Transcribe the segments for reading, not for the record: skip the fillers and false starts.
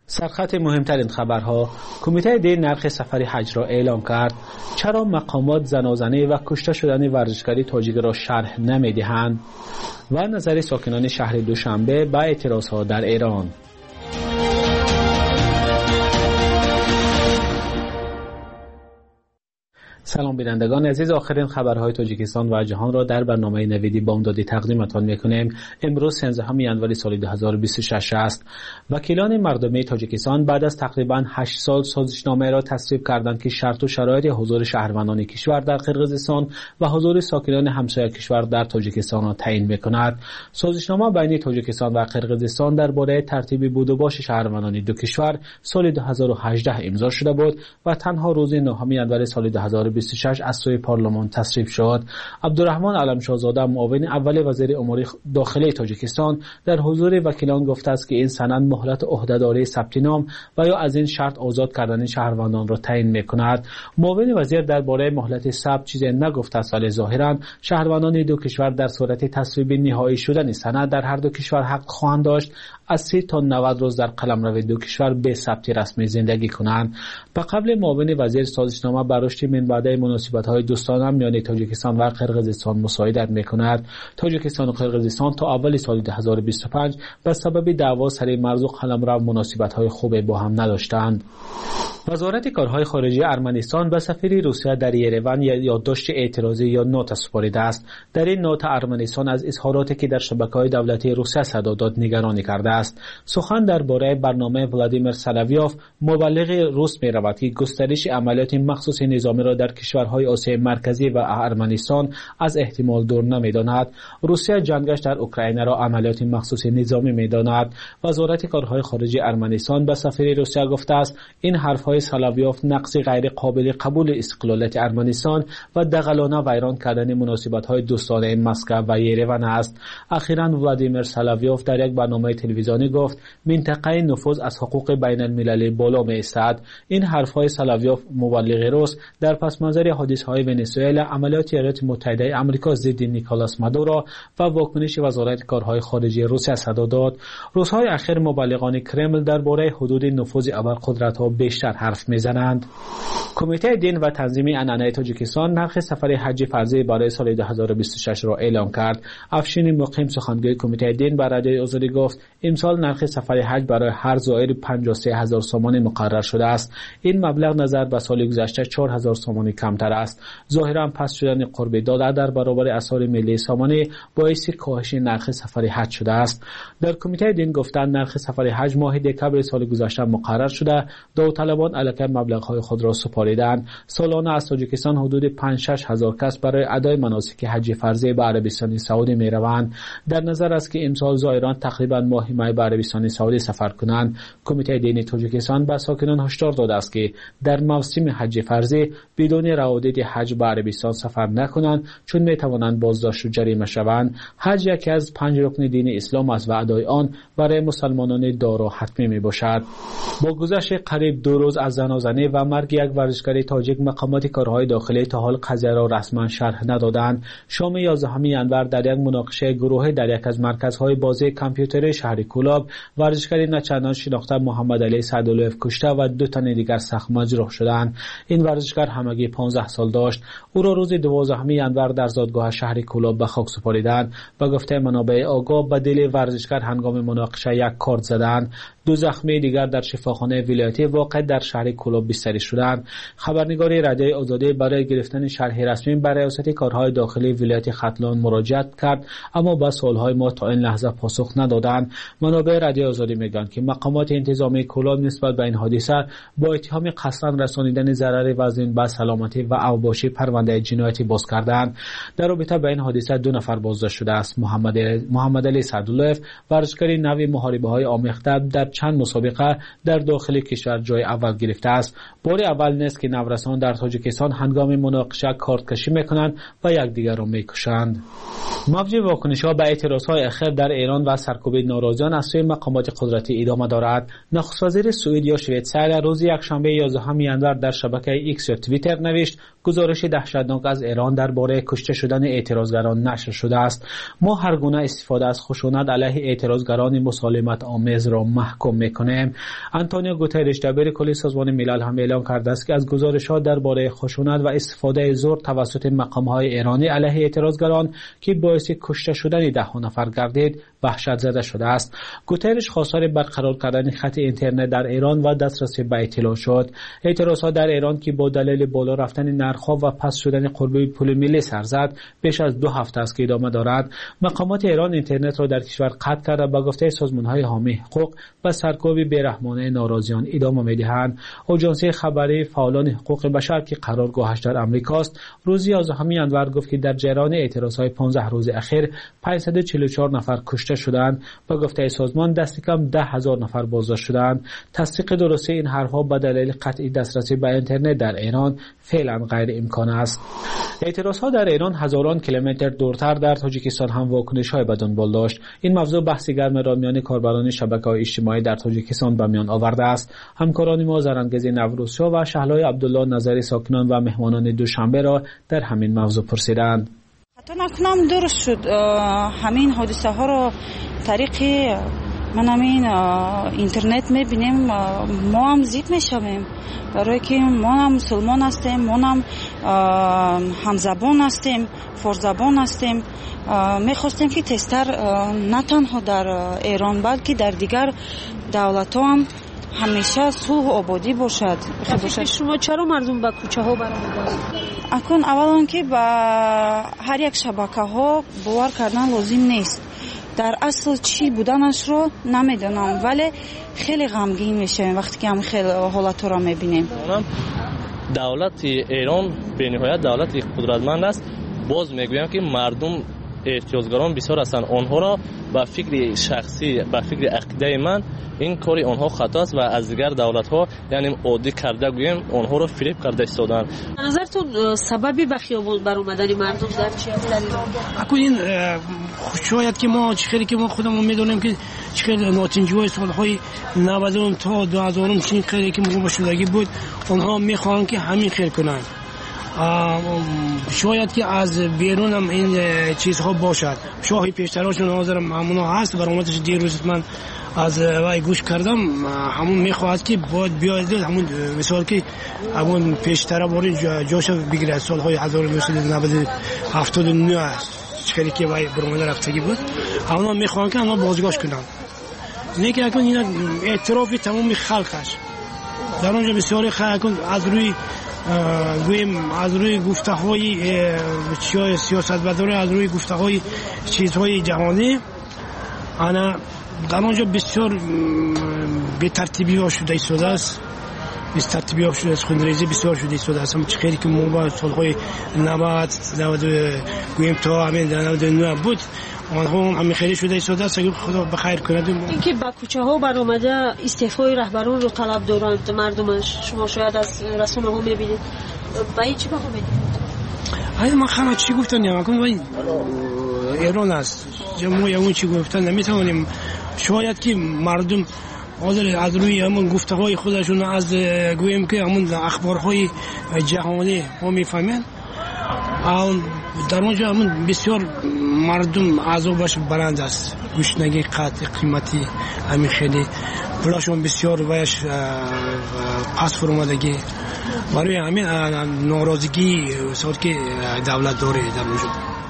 سرخط مهمترین خبرها: کمیته دین نرخ سفر حج را اعلام کرد. چرا مقامات زنازنه و کشته شدن ورزشکاری تاجیک را شرح نمی‌دهند؟ و نظر ساکنان شهر دوشنبه به اعتراضها در ایران. سلام بینندگان عزیز، آخرین خبرهای تاجیکستان و جهان را در برنامه نویدی بامدادی تقدیمتان میکنیم. امروز 13 ینوری سال 2026 است. وکیلان مردمی تاجیکستان بعد از تقریبا 8 سال سازشنامه را تصویب کردند که شرط و شرایط حضور شهروندان کشور در قرقیزستان و حضور ساکنان همسایه کشور در تاجیکستان را تعیین میکند. سازشنامه بین تاجیکستان و قرقیزستان درباره ترتیب بود و باش شهروندان دو کشور سال 2018 امضا شده بود و تنها روز 9 ینوری سال 2026 از سوی پارلمان تصویب شد. عبدالرحمن علمشاهزاده، معاون اول وزیر امور داخلی تاجیکستان، در حضور وکیلان گفته است که این سند مهلت عهدهداری ثبت نام و یا از این شرط آزاد کردن شهروندان را تعیین می‌کند. معاون وزیر درباره مهلت ثبت چیزی نگفته است، ولی ظاهراً شهروندان دو کشور در صورت تصویب نهایی شدن سند در هر دو کشور حق خواهند داشت از 30 تا 90 روز در قلمرو دو کشور به ثبت رسمی زندگی کنند. به قبل معاون وزیر سازشنامه بر رشد منبع مناسبت‌های دوستانه میان تاجیکستان و قرقیزستان مساعدت می‌کند. تاجیکستان و قرقیزستان تا اول سال 2025 به سبب دعوا سر مرز و قلمرو مناسبت‌های خوبی با هم نداشتند. وزارت کارهای خارجه ارمنستان به سفیر روسیه در یریون یادداشت اعتراضی یا نوت سپاریده است. در این نوت ارمنستان از اظهاراتی که در شبکه‌های دولتی روسیه صدا داد نگرانی کرده است. سخن درباره برنامه ولادیمیر سلاویوف، مبلغ روس می‌رود که گسترش عملیات مخصوص نظامی را در کشورهای آسیای مرکزی و ارمنستان از احتمال دور نمی‌داند. روسیه جنگش در اوکراین را عملیات مخصوص نظامی می‌داند. وزارت کارهای خارجه ارمنستان به سفیر روسیه گفته است این حرف‌های سلاویوف نقض غیر قابل قبول استقلالیت ارمنستان و دغلانه ویران کردن مناسبت‌های دوستانه مسکو و یریون است. اخیراً ولادیمیر سلاویوف در یک برنامه تلویزیونی گفت منطقه نفوذ از حقوق بین المللی بالا می‌ایستد. این حرف‌های سلاویوف، مبلغ روس، در پس منظر حادثه‌های ونزوئلا، عملیات ایالات متحده آمریکا ضد نیکولاس مادورو و واکنش وزارت کارهای خارجه روسیه صدا داد. روزهای اخیر مبلغان کرمل درباره حدود نفوذ ابرقدرت‌ها بیشتر حرف می‌زنند. کمیته دین و تنظیم عنعنه تاجیکستان نرخ سفر حج فرضی برای سال 2026 را اعلام کرد. افشین مقیم، سخنگوی کمیته دین، به رادیوی آزادی گفت امسال نرخ سفر حج برای هر زائر 53,000 سومانی مقرر شده است. این مبلغ نظر به سال گذشته 4,000 سومانی کمتر است. ظاهراً پس شدن قرب داده در برابر اسعار ملی سامانه باعث کاهش نرخ سفر حج شده است. در کمیته دین گفتند نرخ سفر حج ماه دکمبر سال گذشته مقرر شده. داوطلبان علیه مبلغ‌های خود را سپاریدند. سالانه از تاجیکستان حدود 5-6 هزار کس برای ادای مناسک حج فرضی به عربستان سعودی می‌روند. در نظر است که امسال زائران تقریباً ماه می به عربستان سعودی سفر کنند. کمیته دینی تاجیکستان به ساکنان هشدار داده است که در موسم حج فرضی بدون روادید حج به عربستان سفر نکنند، چون می‌توانند بازداشت و جریمه شوند. حج یکی از 5 رکن دین اسلام است و ادای آن برای مسلمانان دارا حتمی میباشد. با گذشت قریب 2 روز از زنازنه و مرگ یک ورزشکار تاجیک، مقامات کارهای داخلی تا حال قضیه را رسما شرح ندادند. شام 11 ینور در یک مناقشه گروهی در یک از مرکزهای بازی کامپیوتری شهر کولاب، ورزشکار نچندان شناخته محمد علی سعدالله‌اف کشته و 2 تن دیگر سخت مجروح شدند. این ورزشکار همگی 15 سال داشت. او را روز 12 ینور در زادگاه شهر کولاب به خاک سپاریدند. به گفته منابع آگاه به دل ورزشکار هنگام مناقشه یک کارت زدند. 2 زخمی دیگر در شفاخانه ولایتی واقع در شهر کولاب بستری شدند. خبرنگار رادیوی آزادی برای گرفتن شرح رسمی برای ریاست کارهای داخلی ولایت ختلان مراجعه کرد، اما با سوالهای ما تا این لحظه پاسخ ندادند. منابع رادیوی آزادی میگویند که مقامات انتظامی کولاب نسبت به این حادثه با اتهام قصداً رسانیدن ضرر وزین به سلامتی و اوباشی پرونده جنایتی باز کردند. در رابطه با این حادثه 2 نفر بازداشت شده است. محمد علی سعدالله‌اف، ورزشکار نوی محاربه‌های آمیخته، در چند مسابقه در داخل کشور جای اول گرفته است. بار اول نیست که نورسان در تاجیکستان هنگام مناقشه کارت کشی میکنند و یکدیگر را میکشند. موج واکنش‌ها به اعتراضهای اخیر در ایران و سرکوب ناراضیان از سوی مقامات قدرتی ادامه دارد. نخست وزیر سوئد یا شویتزر روز یکشنبه 11 ژانویه در شبکه ایکس یا توییتر نوشت گزارش دهشتناک از ایران درباره کشته شدن اعتراضگران نشر شده است. ما هر گونه استفاده از خشونت علیه اعتراضگران مسالمت آمیز را محکوم می‌کنیم. آنتونیو گوترش دبیر کل سازمان ملل هم اعلام کرده است که از گزارش‌ها درباره خشونت و استفاده زور توسط مقام‌های ایرانی علیه اعتراضگران که باعث کشته شدن ده نفر گردید وحشت زده شده است. گوترش خواستار برقرار کردن خط اینترنت در ایران و دسترسی به اطلاع شد. اعتراضات در ایران که با دلیل بالا رفتن نرخ‌ها و پس شدن قربه پول ملی سر زد بیش از 2 هفته است که ادامه دارد. مقامات ایران اینترنت را در کشور قطع کرده به گفته سازمان‌های حامی حقوق و سرکوب بیرحمانه ناراضیان ادامه می‌دهند. آژانس خبری فعالان حقوق بشر که قرارگاهش در آمریکاست روز 11 ژانویه گفت که در جریان اعتراضهای 15 روز اخیر 544 نفر کشته شدند. با گفته سازمان دست کم 10,000 نفر بازداشت شدند. تصدیق درستی این حرفها به دلیل قطعی دسترسی به اینترنت در ایران فعلا غیر امکان است. اعتراضها در ایران هزاران کیلومتر دورتر در تاجیکستان هم واکنش‌های به دنبال داشت. این موضوع بحث گرم را میان کاربران شبکه‌های اجتماعی در تاجیکستان به میان آورده است. همکاران ما زرانگیز نوروزشاه و شهلای عبدالله نظری ساکنان و مهمانان دوشنبه را در همین موضوع پرسیدند. حتی نکنم درست شد همین حادثه ها رو طریق من همین اینترنت میبینیم ما هم زیب میشویم برای که ما هم مسلمان هستیم، ما هم همزبان هستیم، فرزبان هستیم. میخواستیم که تستر نه تنها در ایران بلکه در دیگر دولت ها هم همیشه صلح و آبادی باشد. شما چرا مردم به کوچه ها برآمدند؟ اکنون اولا که به هر یک شبکه ها باور کردن لازم نیست. در اصل چی بودنش رو نمیدونم ولی خیلی غمگین میشیم وقتی که هم خیلی حالت را میبینیم. دولت ایران به نهایت دولت قدرتمند است. باز میگویم که مردم اعتراضگران بسیار هستند. آنها را با فکر شخصی با فکر عقیده من این کاری آنها خطا است و از دیگر دولت ها یعنی عادی کرده گویم آنها را فریب کرده ایستادند. به نظرتون سببی به خیابان برآمدن مردم در چی است؟ این شاید که ما چخیری که ما خودمون میدونیم که چخیری ناتنجوهای سالهای 90 تا 2000 چنین خیلی که مقوم شدگی بود آنها میخوان که همین خیر کنند. شاید که از بیرون هم این چیزها باشد. شاهی پیشتراشون ناظرم همونا هست برآمدش دیروز من از وای گوش کردم همون میخواهد که باید بیاید همون مثال که همون پیشتر باری جاش بگیره سالهای 1979 چخیلی که وای برآمده رفتگی بود همونا میخواهند که همونا بازگاش کنند. نه که اکنون این اعتراف تمام خلقش در اونجا بسیاری خلق از روی گویم از روی گفته‌های سیاستمداران از روی گفته‌های چیزهای جهانی انا در اونجا بسیار به ترتیبی ها شده ایستاده است. به ترتیبی ها شده است خونریزی بسیار شده ایستاده است. چه خیلی که ما با سالهای 90 گویم تا همین 99 بود آنها هم خیلی شده ایستاده است. خدا بخیر کنه. اینکه با کوچه ها برآمده استعفای رهبران رو طلب دارند مردمش شما شاید از رسانه ها میبینید با این چی بخواه میدید؟ ما خواهد چی گفتن نمکن ایران است جمعه اون چی گفتن نمیتونیم شاید که مردم از روی همون گفته های خودشون از گویم که همون اخبارهای جهانی ما میفهمن در اونجا همون بسیار مردم عذابش بلند است گوشنگی قطع قیمتی همین خیلی پولاشون بسیار وایش پس فرمودگی برای همین ناراضگی صورت که دولت داره در اونجا.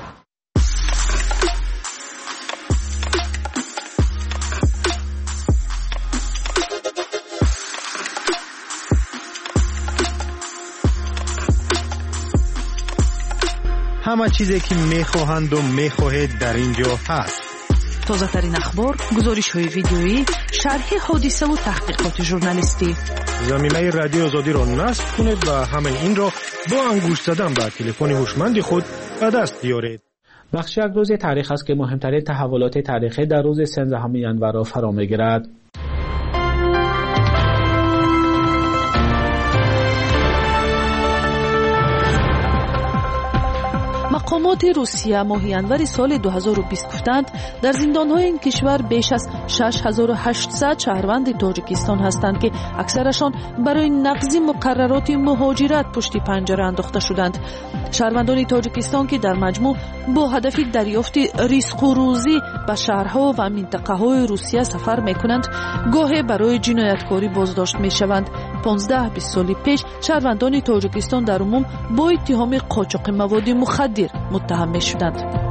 همه چیزی که میخواهند و میخواهید در اینجا هست. تازه ترین اخبار، گزارش های ویدیویی، شرح حادثه و تحقیقات ژورنالیستی. زمینه رادیو آزادی را نصب کنید و همه این را با انگشت زدن به تلفن هوشمند خود به دست بیارید. بخش یک روز تاریخ است که مهمترین تحولات تاریخی در روز 13 ژانویه را فرا میگیرد. معلومات روسیه ماه ینور سال 2020 گفتند در زندان‌های این کشور بیش از 6800 شهروند تاجیکستان هستند که اکثرشان برای نقض مقررات مهاجرت پشت پنجره انداخته شدند. شهروندان تاجیکستان که در مجموع با هدف دریافت رزق و روزی به شهرها و منطقه‌های روسیه سفر می‌کنند، گاهی برای جنایتکاری بازداشت می‌شوند. 15-20 سال پیش شهروندان تاجیکستان در عموم با اتهام قاچاق مواد مخدر متهم می‌شدند.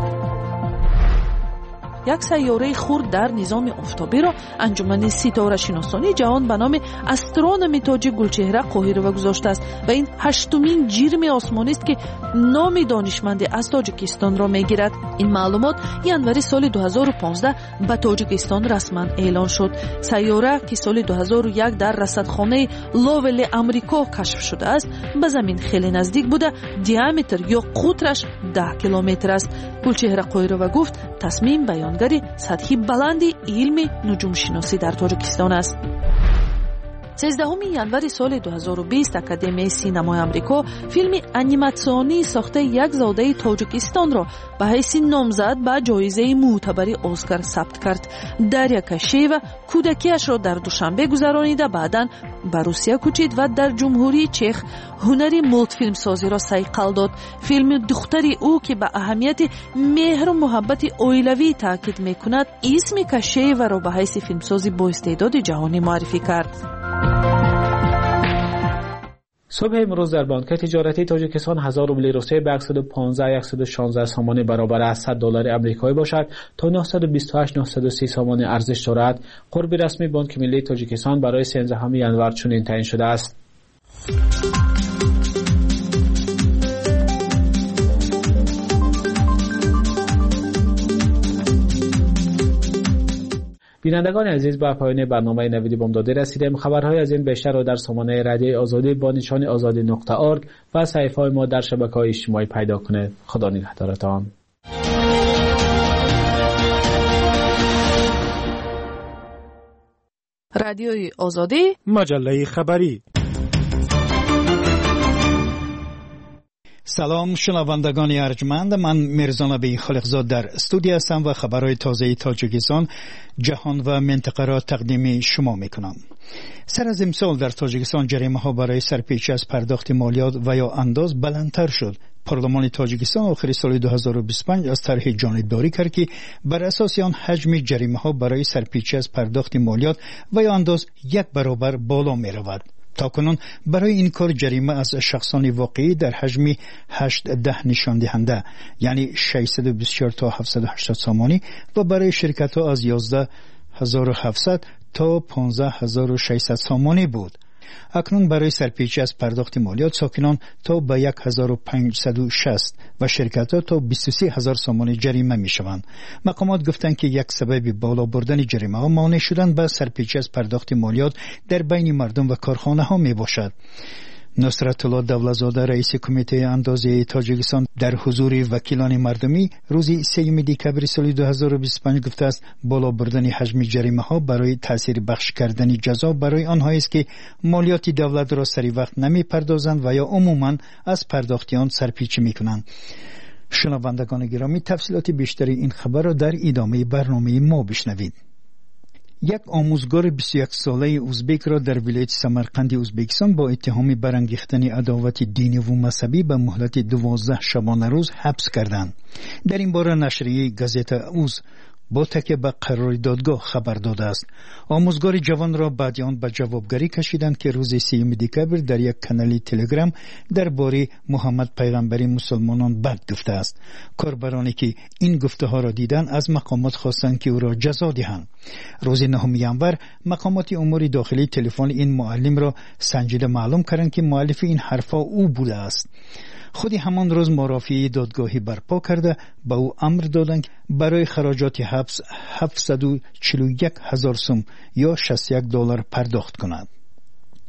یک سیاره خرد در نظام آفتابی را انجمن ستاره شناسانی جهان به نام استرونومی تاج گلچهره قاهره گذاشته است و این 8مین جرم آسمانی است که نام دانشمند از تاجیکستان را میگیرد. این معلومات ینوری سال 2015 به تاجیکستان رسما اعلان شد. سیاره که سال 2001 در رصدخانه لاول امریکا کشف شده است، به زمین خیلی نزدیک بوده. دیامتر یا قطرش 10 کیلومتر است. گلچهره قاهره گفت تصمیم بیانگری سطحی بلندی علم نجوم شناسی در تاجیکستان است. 13 ینوری سال 2020 اکادمی سینمای آمریکا فیلم انیماسیونی ساخته یک زاده تاجیکستان را به حیث نامزد به جایزه معتبر اسکار ثبت کرد. دریا کشیو کودکیش را در دوشنبه گذرانیده بعداً به روسیه کوچید و در جمهوری چخ هنری مولت فیلم سازی را صیقل داد. فیلم دختری او که به اهمیت مهر و محبت اویلوی تاکید میکند اسم کشیو را به حیث فیلمسازی با استعداد جهانی معرفی کرد. صبح امروز در بانک تجارتی تاجیکستان 1000 روبل روسیه به 115-116 سامانه برابر از $100 آمریکایی باشد تا 928-930 سامانه ارزش دارد. قرب رسمی بانک ملی تاجیکستان برای 13 ینور چنین تعیین شده است. بینندگان عزیز، به پایان برنامه نویدی بامداد رسیدیم. خبرهای از این بیشتر را در سامانه رادیو آزادی با نشان azadi.org و صفحه‌های ما در شبکه‌های اجتماعی پیدا کنید. خدا نگهدارتان. رادیوی آزادی، مجله خبری. سلام شنوندگان ارجمند، من میرزانبی خالقزاد در استودیو هستم و خبرهای تازه تاجیکستان، جهان و منطقه را تقدیم شما میکنم. سر از امسال در تاجیکستان جریمه ها برای سرپیچی از پرداخت مالیات و یا انداز بلندتر شد. پارلمان تاجیکستان آخر سال 2025 از طرح جانبداری کرد که بر اساس آن حجم جریمه ها برای سرپیچی از پرداخت مالیات و یا انداز 1 برابر بالا می رود. تاکنون برای این کار جریمه از شخصان واقعی در حجم 8-10 نشان دهنده یعنی 624 تا 780 سامانی و برای شرکت ها از 11700 تا 15600 سامانی بود. اکنون برای سرپیچی از پرداخت مالیات ساکنان تا به 1560 و شرکت ها تا 23000 سامانی جریمه می شوند. مقامات گفتند که یک سبب بالا بردن جریمه ها مانع شدن به سرپیچی از پرداخت مالیات در بین مردم و کارخانه ها می باشد. نصرت الله دولتزاده رئیس کمیته اندازه تاجیکستان در حضور وکیلان مردمی روز 3 دکبر سال 2025 گفته است بالا بردن حجم جریمه ها برای تاثیر بخش کردن جزا برای آنهایی است که مالیات دولت را سری وقت نمی پردازند و یا عموما از پرداخت آن سرپیچی می کنند. شنوندگان گرامی، تفصیلات بیشتری این خبر را در ادامه برنامه ما بشنوید. یک آموزگار 21 ساله ازبک را در ولایت سمرقند ازبکستان با اتهام برانگیختن عداوت دینی و مذهبی به مهلت 12 شبانه روز حبس کردند. در این باره نشریه گازت اوز با تکیه به قرار دادگاه خبر داده است. آموزگار جوان را بعد آن به جوابگری کشیدند که روز 3 دکبر در یک کانال تلگرام درباره محمد پیغمبر مسلمانان بد گفته است. کاربرانی که این گفته ها را دیدند از مقامات خواستند که او را جزا دهند. روز 9 ینور مقامات امور داخلی تلفن این معلم را سنجیده معلوم کردند که مؤلف این حرفا او بوده است. خودی همان روز مرافعه دادگاهی برپا کرده به او امر دادند برای خراجات حبس 741,000 سوم یا $61 پرداخت کند.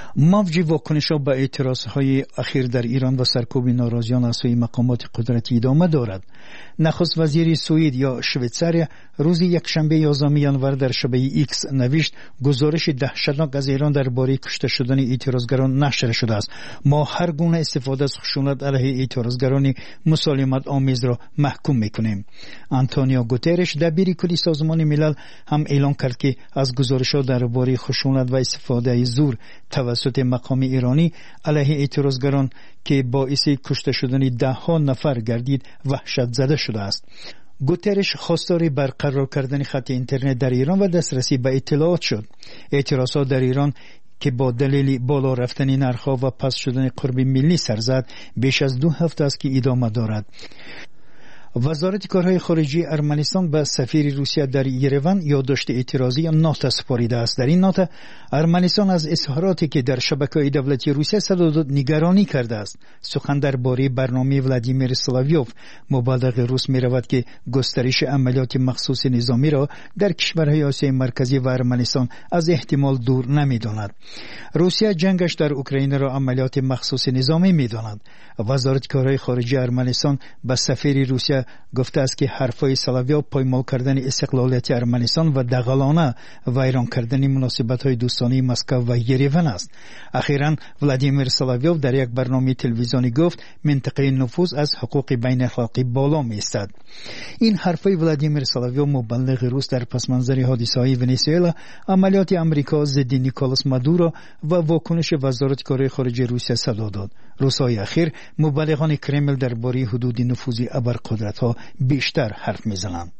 موج واکنش‌ها به اعتراضهای اخیر در ایران و سرکوب ناراضیان از سوی مقامات قدرتی ادامه دارد. نخست وزیر سوئد یا شویتزاریا روز یکشنبه 11 ژانویه در شبکه ایکس نوشت گزارش دهشتناک از ایران درباره کشته شدن اعتراضگران نشر شده است. ما هر گونه استفاده از خشونت علیه اعتراضگران مسالمت آمیز را محکوم می‌کنیم. آنتونیو گوترش دبیر کلی سازمان ملل هم اعلام کرد که از گزارش‌ها درباره خشونت و استفاده زور توسط مقام ایرانی علیه اعتراضگران که باعث کشته شدن ده‌ها نفر گردید وحشت زده شده است. گوترش خواستار برقرار کردن خط اینترنت در ایران و دسترسی به اطلاعات شد. اعتراضات در ایران که با دلیل بالا رفتن نرخ‌ها و پس شدن قرب ملی سر زد بیش از 2 هفته است که ادامه دارد. وزارت کارهای خارجه ارمنستان به سفیر روسیه در یروان یادداشت اعتراضی نوت سپاریده است. در این نوت ارمنستان از اظهاراتی که در شبکه‌های دولتی روسیه صدا داد نگرانی کرده است. سخن درباره برنامه ولادیمیر سلاویوف مبلغ روس می‌رود که گسترش عملیات مخصوص نظامی را در کشورهای آسیای مرکزی و ارمنستان از احتمال دور نمی‌داند. روسیه جنگش در اوکراین را عملیات مخصوص نظامی می‌داند. وزارت کارهای خارجه ارمنستان به سفیر روسیه گفته است که حرفای سلاویوف پایمال کردن استقلالیت ارمنستان و دغلانه ویران کردن مناسبت‌های دوستانه مسکو و یریون است. اخیراً ولادیمیر سلاویوف در یک برنامه تلویزیونی گفت منطقه نفوذ از حقوق بین اخلاقی بالا می‌ایستد. این حرفای ولادیمیر سلاویوف مبلغ روس در پس منظر حادثه‌های ونزوئلا، عملیات آمریکا ضد نیکولاس مادورو و واکنش وزارت کارهای خارجه روسیه صدا داد. روزهای اخیر مبلغان کرمل درباره حدود نفوذ ابرقدرت‌ها بیشتر حرف می‌زنند.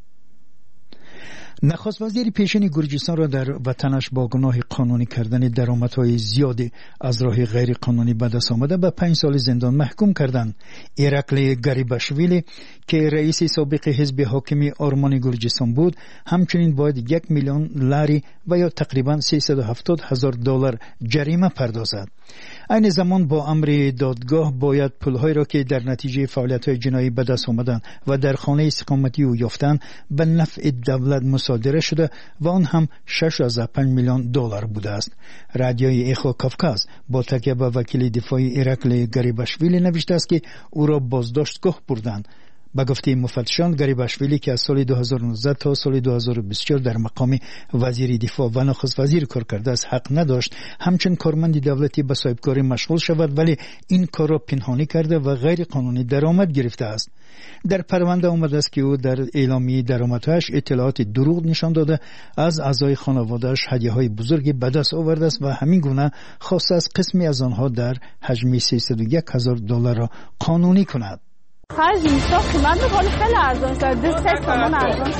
نخست وزیر پیشین گرجستان را در وطنش با گناه قانونی کردن درآمدهای زیادی از راه غیر قانونی به دست آمده به 5 سال زندان محکوم کردند. ایرکلی گریباشویلی که رئیس سابق حزب حاکم آرمان گرجستان بود همچنین باید 1 میلیون لاری و یا تقریبا 370,000 دلار جریمه پردازد. این زمان با امر دادگاه باید پول‌هایی را که در نتیجه فعالیت‌های جنایی به دست آمدند و در خانه اقامتی او یافتند به نفع دولت مصادره شده و آن هم 6.5 میلیون دلار بوده است. رادیوی اخو کافکاز با تکیه به وکیل دفاعی ایرکلی گریباشویلی نوشته است که او را بازداشتگاه بردند. با گفته مفتشان گریباشویلی که از سال 2019 تا سال 2024 در مقام وزیر دفاع و نخست وزیر کار کرده است حق نداشت همچنین کارمند دولتی به صاحبکاری مشغول شود، ولی این کار را پنهانی کرده و غیر قانونی درآمد گرفته است. در پرونده آمده است که او در اعلامیه درآمدهایش اطلاعات دروغ نشان داده از اعضای خانواده‌اش هدیه‌های بزرگی به دست آورده است و همین گونه خواسته است قسمی از آنها در حجم 301,000 دلار را قانونی کند. خرج میساخت من می‌خوام خیلی ارزان شد 3 تومان ارزان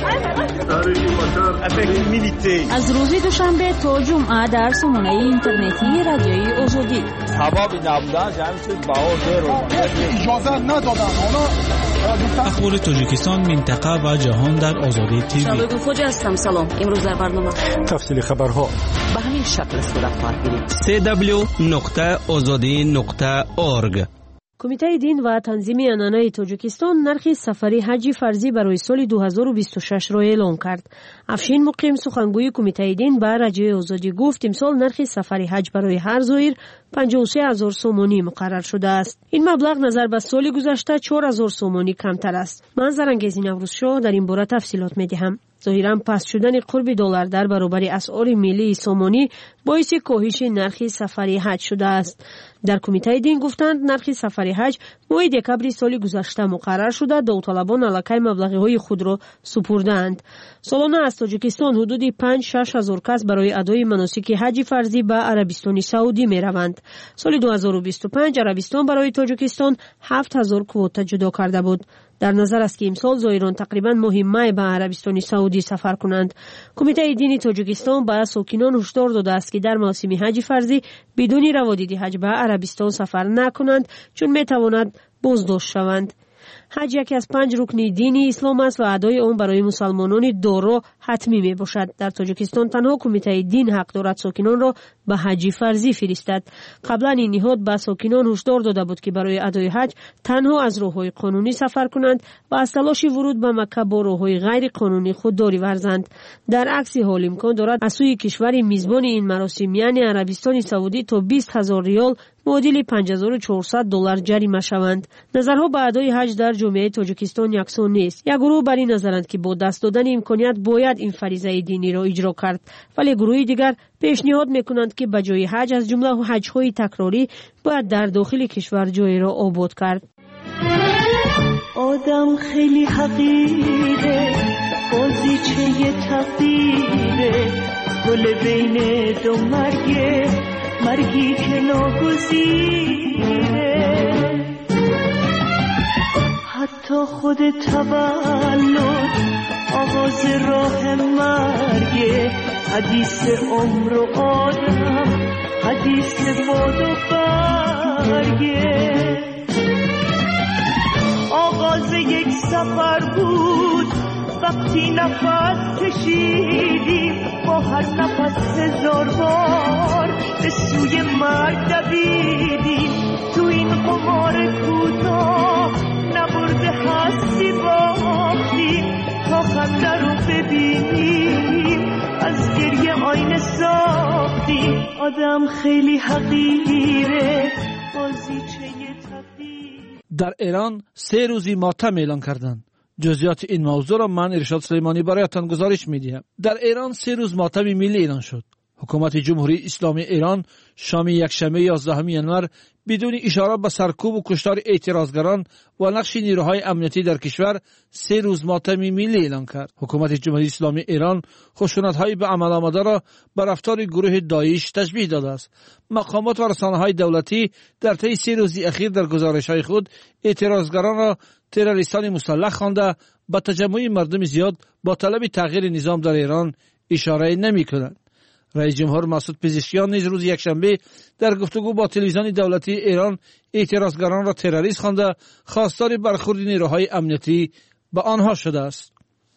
از روز دوشنبه تا جمعه در سامانه اینترنتی رادیوی آزادی ثوابی نبودن جمع شد باور اجازه ندادن. اخبار تاجیکستان، منطقه و جهان در آزادی تیوی. شباب فوجی هستم. سلام. امروز در برنامه تفصیل خبرها به همین شکل صورت خواهد گرفت. www.azadi.org. کمیته دین و تنظیم عنعنه تاجیکستان نرخ سفری حج فرضی برای سال 2026 را اعلام کرد. افشین مقیم سخنگوی کمیته دین به رادیوی آزادی گفت امسال نرخ سفری حج برای هر زائر 53,000 سومانی مقرر شده است. این مبلغ نظر به سال گذشته 4,000 سومانی کمتر است. من زرنگیز نوروز شاه در این باره تفصیلات می‌دهم. ظاهراً پس شدن قرب دلار در برابر اسعار ملی سومانی باعث کاهش نرخ سفری حج شده است. در کمیته دین گفتند نرخ سفری حج ماه دکبر سال گذشته مقرر شده، داوطلبان علاقه مبلغ‌های خود را سپردند. سالانه از تاجیکستان حدود 5-6 هزار کس برای ادای مناسک حج فرضی به عربستان سعودی می‌روند. سال 2025 عربستان برای تاجیکستان 7,000 کوتا جدا کرده بود. در نظر است که امسال زائران تقریبا ماه می به عربستان سعودی سفر کنند. کمیته دینی تاجیکستان به ساکنان هشدار داده است که در موسم حج فرضی بدون روادید حج به عربستان سفر نکنند چون می تواند بازداشت شوند. حج یکی از 5 رکن دینی اسلام است و ادای آن برای مسلمانان دارا حتمی می باشد. در تاجیکستان تنها کمیته دین حق دارد ساکنان را به حج فرضی فرستد. قبلا این نهاد به ساکنان هشدار داده بود که برای ادای حج تنها از راههای قانونی سفر کنند و از تلاش ورود به مکه با راههای غیر قانونی خودداری ورزند. در عکس حال امکان دارد از سوی کشور میزبان این مراسم یعنی عربستان سعودی تا 20,000 ریال معادل $5,400 جریمه شوند. نظرها به ادای حج در جامعه تاجیکستان یکسان نیست. یک گروه بر این نظرند که با دست دادن امکانیت باید این فریضه دینی را اجرا کرد، ولی گروه دیگر پیشنهاد میکنند که به جای حج از جمله حج‌های تکراری باید در داخل کشور جای را آباد کرد. آدم خیلی حقیره، بازیچه تقدیره، گل بین دو مرگی که ناگزیره. حتی خود تولد آغاز راه مرگه، حدیث عمر و آدم، حدیث باد و برگه. آغاز یک سفر بود وقتی نفس کشیدیم، با هر نفس 1000 بار به سوی مرگ دویدیم. تو این قمار کوتاه نبرده هستی باختیم، تا خنده رو ببینیم از گریه آینه ساختیم. آدم خیلی حقیره، بازیچه تقدیر. در ایران 3 روزی ماتم اعلان کردند. جزئیات این موضوع را من ارشاد سلیمانی برایتان گزارش می‌دهم. در ایران 3 روز ماتم ملی اعلان شد. حکومت جمهوری اسلامی ایران شام یکشنبه 11 ینور بدون اشاره به سرکوب و کشتار اعتراضگران و نقش نیروهای امنیتی در کشور 3 روز ماتم ملی اعلان کرد. حکومت جمهوری اسلامی ایران خشونت‌های به عمل آمده را به رفتار گروه داعش تشبیه داده است. مقامات و رسانه‌های دولتی در طی 3 روز اخیر در گزارش‌های خود اعتراضگران را تروریستان مسلح خوانده به تجمع مردم زیاد با طلب تغییر نظام در ایران اشاره نمی‌کنند. رئیس جمهور مسعود پزشکیان نیز روز یکشنبه در گفتگو با تلویزیون دولتی ایران اعتراضگران را تروریست خوانده خواستار برخورد نیروهای امنیتی به آنها شده است.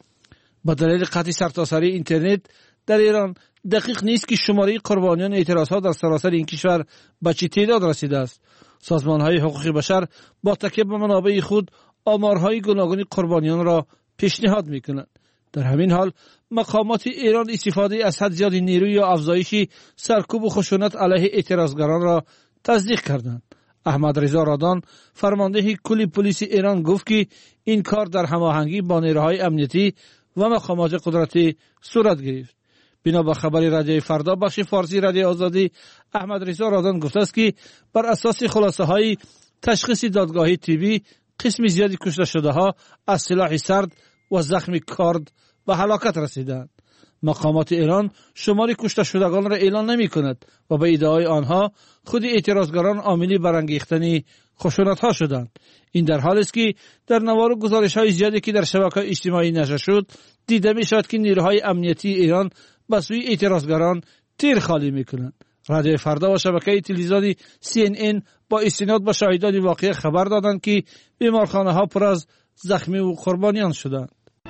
با دلیل قطع سرتاسری اینترنت در ایران دقیق نیست که شماره قربانیان اعتراضها در سراسر این کشور به چه تعداد رسیده است. سازمان‌های حقوق بشر با تکیه به منابع خود آمارهای گوناگون قربانیان را پیشنهاد می‌کنند. در همین حال مقامات ایران استفاده از حد زیاد نیروی یا افزایش سرکوب و خشونت علیه اعتراضگران را تصدیق کردند. احمد رضا رادان فرمانده کل پلیس ایران گفت که این کار در هماهنگی با نیروهای امنیتی و مقامات قدرتی صورت گرفت. بنا به خبر رادیوی فردا بخش فارسی رادیو آزادی، احمد رضا رادان گفته است که بر اساس خلاصه های تشخیص دادگاهی طبی قسم زیادی کشته شده ها از سلاح سرد و زخم کارد به هلاکت رسیدند. مقامات ایران شمار کشته شدگان را اعلان نمی کند و به ادعای آنها خود اعتراضگران عاملی برانگیختن خشونت ها شدند. این در حالی است که در نوار گزارش های زیادی که در شبکه‌های اجتماعی نشر شد دیده می شود که نیروهای امنیتی ایران به سوی اعتراضگران تیر خالی می کنند. رادیو فردا و شبکه تلویزیونی CNN با استناد به شاهدان واقعه خبر دادند که بیمارخانه ها پر از زخمی و قربانیان شدند.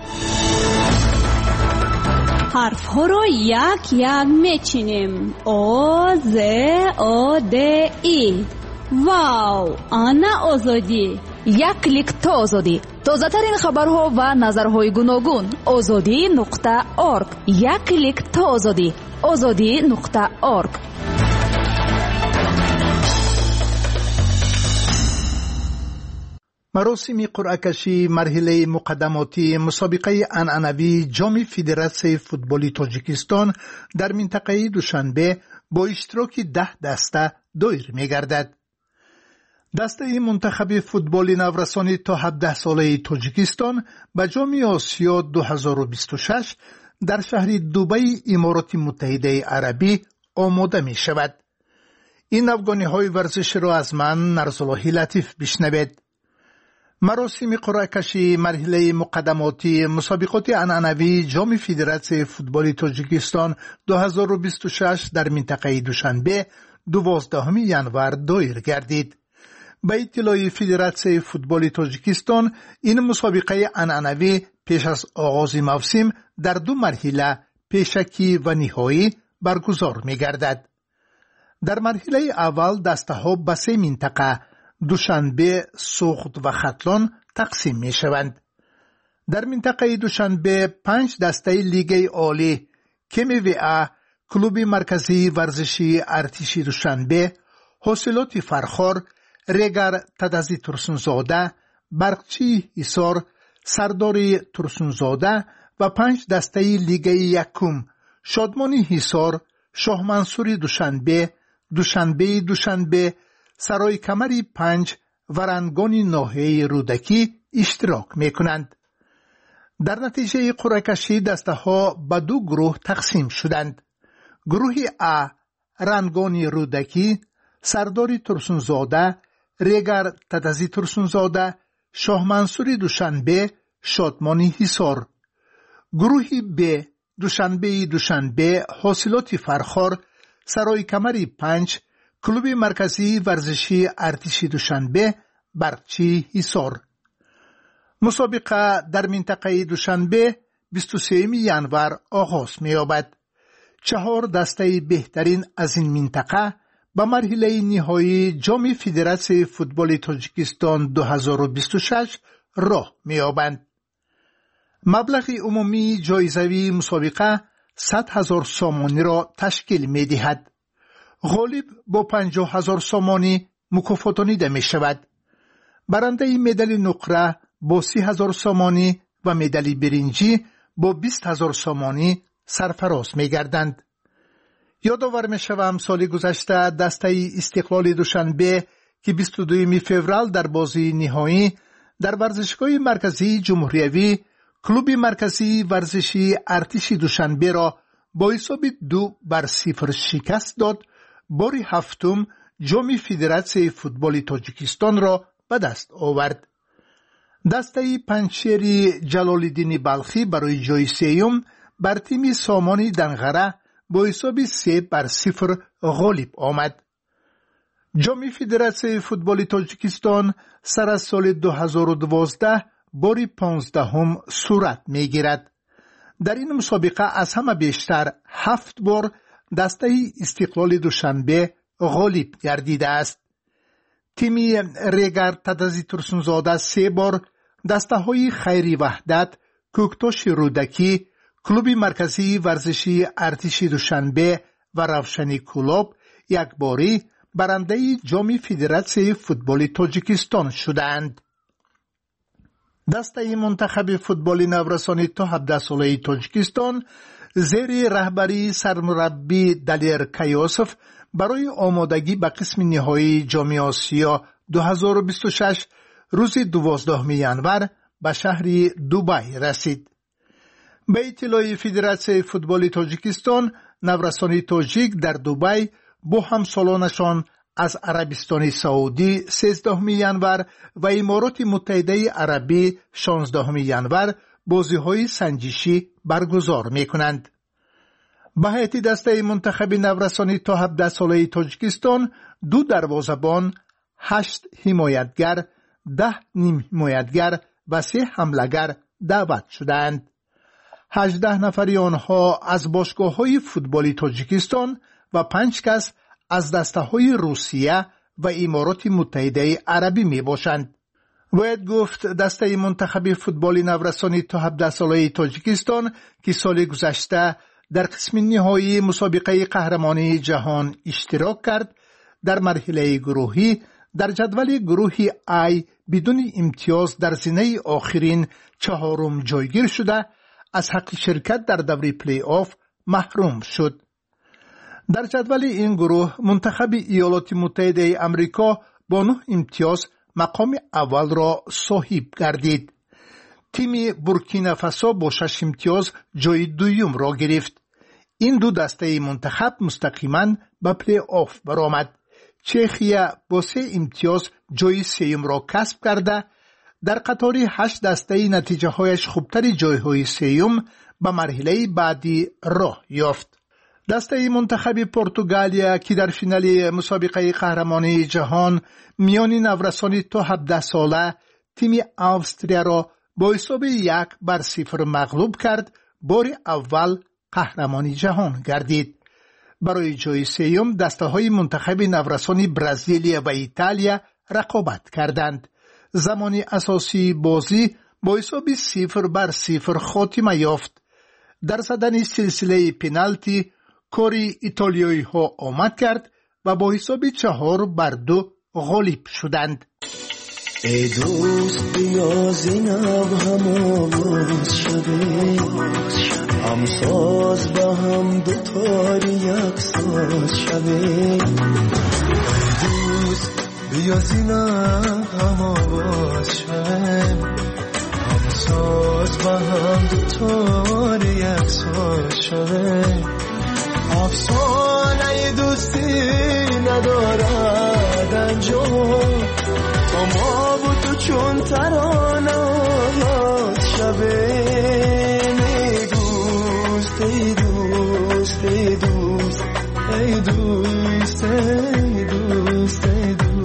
حرف ها رو یک یک میچینیم. او ز او د ای. واو، آنا آزادی. یک کلیک تا آزادی. تازه ترین خبرها و نظرهای گوناگون. azadi.org. یک کلیک تا آزادی. azadi.org. مراسم قرعه کشی مرحله مقدماتی مسابقه عنعنوی جام فدراسیون فوتبال تاجیکستان در منطقه دوشنبه با اشتراک 10 دسته دایر می‌گردد. دسته منتخب فوتبال نورسانی تا 17 ساله تاجیکستان به جام آسیا 2026 در شهر دبی امارات متحده عربی آماده می شود. این افغانی ورزش را از من نرزالله لطیف بشنوید. مراسم قرعه کشی مرحله مقدماتی مسابقات عنعنوی جام فدراسیون فوتبال تاجیکستان 2026 در منطقه دوشنبه 12 ینور دایر گردید. به اطلاع فدراسیون فوتبال تاجیکستان این مسابقه عنعنوی پیش از آغاز موسم در 2 مرحله پیشکی و نهایی برگزار می گردد. در مرحله اول دسته ها به 3 منطقه دوشنبه، سوخت و ختلان تقسیم می شوند. در منطقه دوشنبه 5 دسته لیگ عالی KMVA، کلوب مرکزی ورزشی ارتشی دوشنبه، حاصلات فرخار، ریگر تدزی ترسونزاده، برقچی حصار، سرداری ترسونزاده و 5 دسته لیگ یکم شادمانی حصار، شاه منصوری دوشنبه، سرای کمری 5 و رنگانی ناحیه رودکی اشتراک می کنند. در نتیجه قرعه کشی دسته ها به 2 گروه تقسیم شدند. گروه A رنگانی رودکی، سرداری ترسونزاده، ریگر تدزی ترسونزاده، شاه منصوری دوشنبه، شادمانی حصار. گروه B دوشنبه، حاصلات فرخار، سرای کمری 5، کلوب مرکزی ورزشی ارتشی دوشنبه، برقچی حصار. مسابقه در منطقه دوشنبه 23 ینور آغاز می یابد. 4 دسته بهترین از این منطقه به مرحله نهایی جام فدراسیون فوتبال تاجیکستان 2026 راه می یابند. مبلغ عمومی جایزوی مسابقه 100,000 سامانی را تشکیل می دهد. غالب با 50,000 سامانی مکافاتانیده می شود. برنده مدال نقره با 30,000 سامانی و مدال برنجی با 20,000 سامانی سرفراز می گردند. یادآور می شوم سال گذشته دسته استقلال دوشنبه که 22 فوریه در بازی نهایی در ورزشگاه مرکزی جمهوریوی کلوب مرکزی ورزشی ارتشی دوشنبه را با حساب 2-0 شکست داد. بار هفتم جام فدراسیون فوتبال تاجیکستان را به دست آورد. دسته پنجشیر جلال‌الدین بلخی برای جای سوم بر تیم سامان دنغره با حساب 3-0 غالب آمد. جام فدراسیون فوتبال تاجیکستان سر از سال 2012 بار 15 صورت می گیرد. در این مسابقه از همه بیشتر 7 بار دسته استقلال دوشنبه غالب گردیده است. تیم ریگر تدزی ترسونزاده 3 بار، دسته های خیری وحدت، کوکتاش رودکی، کلوب مرکزی ورزشی ارتشی دوشنبه و روشنی کلوب 1 باری برنده جام فدراسیون فوتبال تاجیکستان شدند. دسته منتخب فوتبال نورسانی تا 17 ساله تاجیکستان زیر رهبری سرمربی دلیر کیاسف برای آمادگی به قسم نهایی جام آسیا 2026 روز 12 ینور به شهر دوبای رسید. به اطلاع فدراسیون فوتبال تاجیکستان، نورسانی تاجیک در دوبای با همسالانشان از عربستان سعودی 13 ینور و امارات متحده عربی 16 ینور بازی‌های سنجشی برگزار می‌کنند. به هیئت دسته منتخب نورسانی تا 17 ساله تاجیکستان 2 دروازه‌بان، 8 حمایتگر، 10 نیم حمایتگر و 3 حمله‌گر دعوت شدند. 18 نفری آنها از باشگاه‌های فوتبالی تاجیکستان و 5 کس از دسته‌های روسیه و امارات متحده عربی می باشند. باید گفت دسته منتخب فوتبال نورسانی تا 17 ساله تاجیکستان که سال گذشته در قسم نهایی مسابقه قهرمانی جهان اشتراک کرد، در مرحله گروهی در جدول گروه I بدون امتیاز در زینه آخرین 4م جایگیر شده از حق شرکت در دوره پلی آف محروم شد. در جدول این گروه منتخب ایالات متحده آمریکا با 9 امتیاز مقام اول را صاحب گردید. تیم بورکینافاسو با 6 امتیاز جای دوم را گرفت. این 2 دسته منتخب مستقیما به پلی آف برآمد. چخیه با 3 امتیاز جای سوم را کسب کرده در قطار 8 دسته نتیجه هایش خوبتر جایهای سوم به مرحله بعدی راه یافت. دسته منتخب پرتغالیا که در فینال مسابقه قهرمانی جهان میان نورسان تا 17 ساله تیم استرالیا را با حساب 1-0 مغلوب کرد، بار اول قهرمانی جهان گردید. برای جای سوم دسته های منتخب نورسان برزیل و ایتالیا رقابت کردند. زمان اساسی بازی با حساب 0-0 خاتمه یافت. در زدن سلسله پنالتی کاری ایتالیایی ها آمد کرد و با حساب 4-2 غالب شدند. ای دوست بیا زینب هم آواز شده، هم ساز با هم دوتاری یک ساز شده. ای دوست بیا زینب هم آواز شده، هم ساز با هم دوتاری یک ساز شده. افسانه دوستی ندارد انجام، تا ما و تو چون ترانه آغاز شبه. ای دوست ای دوست ای دوست ای دوست ای دوست ای دوست.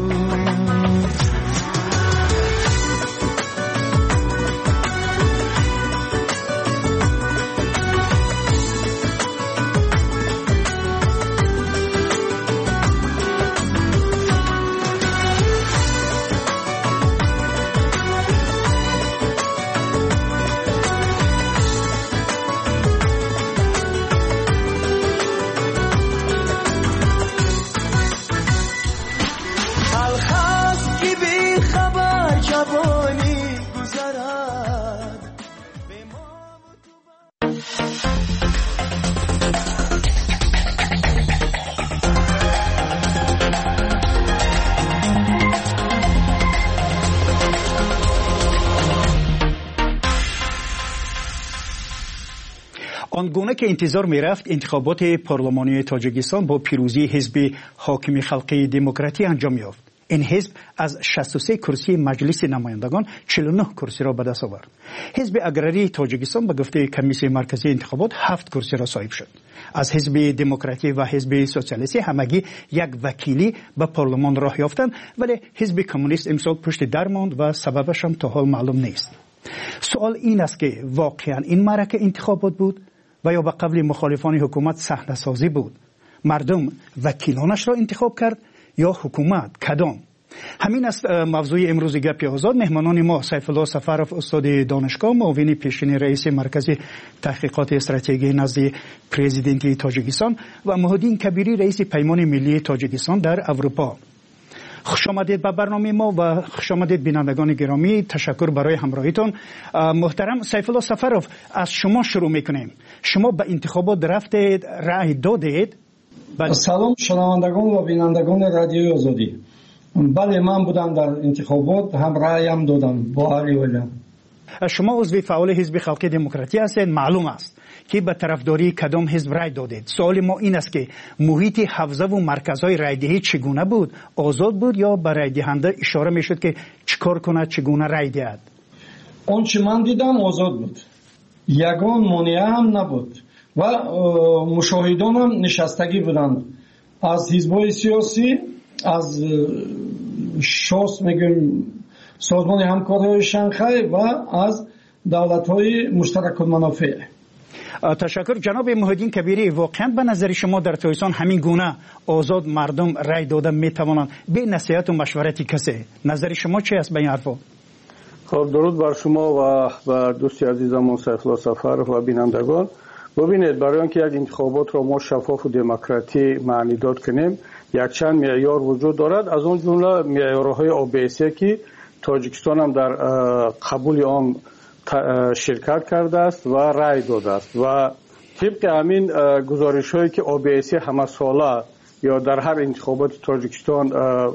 آنگونه که انتظار می رفت انتخابات پارلمانی تاجیکستان با پیروزی حزب حاکم خلقی دموکراتی انجام یافت. این حزب از 63 کرسی مجلس نمایندگان 49 کرسی را به دست آورد. حزب اگراری تاجیکستان به گفته کمیسیون مرکزی انتخابات 7 کرسی را صاحب شد. از حزب دموکراتی و حزب سوسیالیستی همگی یک وکیلی به پارلمان راه یافتند، ولی حزب کمونیست امسال پشت در ماند و سببش هم تا حال معلوم نیست. سوال این است که واقعا این معرکه انتخابات بود و یا به قبل مخالفان حکومت صحنه سازی بود؟ مردم وکیلانش را انتخاب کرد یا حکومت؟ کدام؟ همین است موضوع امروز گپ آزاد. مهمانان ما سیف الله سفرов استاد دانشگاه، معاون پیشین رئیس مرکز تحقیقات استراتژی نزد پرزیدنت تاجیکستان و مهدین کبیری رئیس پیمان ملی تاجیکستان در اروپا. خوش آمدید به برنامه ما و خوش آمدید بینندگان گرامی. تشکر برای همراهیتون. محترم سیف الله سفرов، از شما شروع میکنیم. شما به انتخابات رفتید، رأی دادید؟ سلام شنوندگان و بینندگان رادیوی آزادی. بله، من بودم در انتخابات، هم رأیم دادم با علی ولیم. شما عضو فعال حزب خلقی دموکراتی هستید. معلوم است که به طرفداری کدام حزب رای دادید. سوال ما این است که محیط حوزه و مرکزهای رایدهی چگونه بود؟ آزاد بود یا به رای دهنده اشاره میشد که چیکار کنه، چگونه رای دهد؟ آنچه من دیدم آزاد بود، یگان مانع هم نبود و مشاهدان هم نشستگی بودند از حزب‌های سیاسی، از شاس میگیم سازمان همکاری شانگهای و از دولت‌های مشترک المنافع. تشکر. جناب مهدین کبیری، واقعا به نظر شما در تاجیکستان همین گونه آزاد مردم رای دادن میتوانند به نصیحت و مشورت کسی؟ نظر شما چی است به این حرفا؟ خب، درود بر شما و بر دوستی عزیزمون سیف الله سفرov و بینندگان. ببینید، برای اینکه یک انتخابات را ما شفاف و دموکراتی معنی داد کنیم، یک چند معیار وجود دارد. از اون جمله معیارهای OBSE که تاجیکستان هم در قبول آن شرکت کرده است و رای داده است و طبق همین گزارش هایی که OBSE همه ساله یا در هر انتخابات تاجیکستان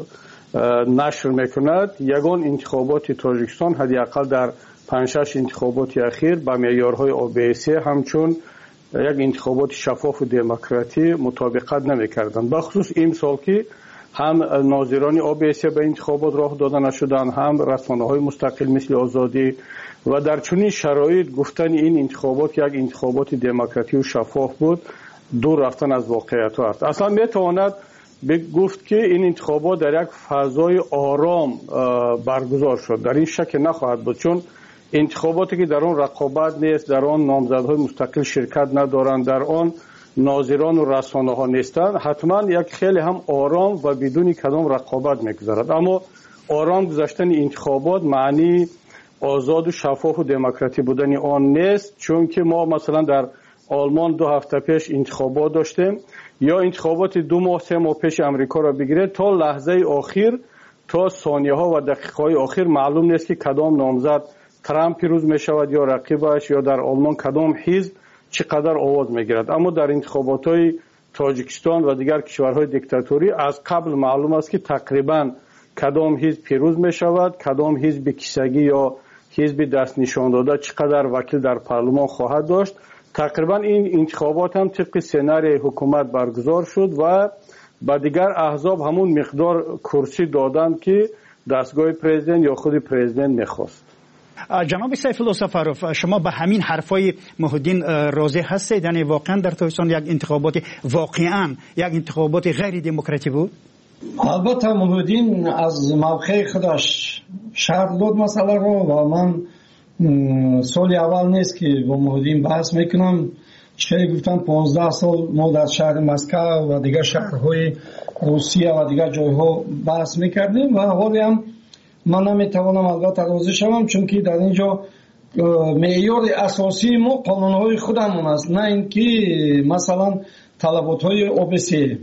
نشر میکند، یگان انتخابات تاجیکستان حداقل در 5-6 انتخابات اخیر با معیارهای OBSE همچون یک انتخابات شفاف و دموکراتی مطابقت نمیکردند. بخصوص این سال که هم ناظران OBSE به انتخابات راه داده نشدند، هم رسانه‌های مستقل مثل آزادی، و در چنین شرایط گفتن این انتخابات یک انتخابات دموکراتی و شفاف بود دور رفتن از واقعیت است. اصلا میتواند گفت که این انتخابات در یک فضای آرام برگزار شد. در این شک نخواهد بود، چون انتخاباتی که در آن رقابت نیست، در آن نامزدهای مستقل شرکت ندارند، در آن ناظران و رسانه ها نیستند، حتما یک خیلی هم آرام و بدون کدام رقابت میگذرد. اما آرام گذشتن انتخابات معنی آزاد و شفاف و دموکراتی بودن آن نیست، چون که ما مثلا در آلمان 2 هفته پیش انتخابات داشتیم، یا انتخابات 2 ماه 3 ماه پیش امریکا را بگیرید، تا لحظه آخر، تا ثانیه ها و دقیقه های آخر معلوم نیست که کدام نامزد ترامپ پیروز می شود یا رقیبش، یا در آلمان کدام حزب چقدر آواز می گیرد. اما در انتخابات های تاجیکستان و دیگر کشورهای دیکتاتوری از قبل معلوم است که تقریبا کدام حزب پیروز می شود، کدام حزب کیسگی یا حزب دست نشان داده چقدر وکیل در پارلمان خواهد داشت. تقریبا این انتخابات هم طبق سناریوی حکومت برگزار شد و با دیگر احزاب همون مقدار کرسی دادند که دستگاه پرزیدنت یا خود پرزیدنت میخواست. جناب سیف الله سفروف، شما به همین حرفای محدین راضی هستید؟ یعنی واقعا در تاجیکستان یک انتخابات واقعا یک انتخابات غیر دموکراتی بود؟ البته محدین از موقع خودش شرح داد مسئله رو و من سال اول نیست که با محدین بحث میکنم. چه گفتم 15 سال ما در شهر مسکو و دیگر شهرهای روسیه و دیگر جایها بحث میکردیم و حالی هم من نمیتوانم البته راضی شوم، چون که در اینجا معیار اساسی ما قانونهای خودمون است، نه اینکه مثلا طلباتهای OBSE.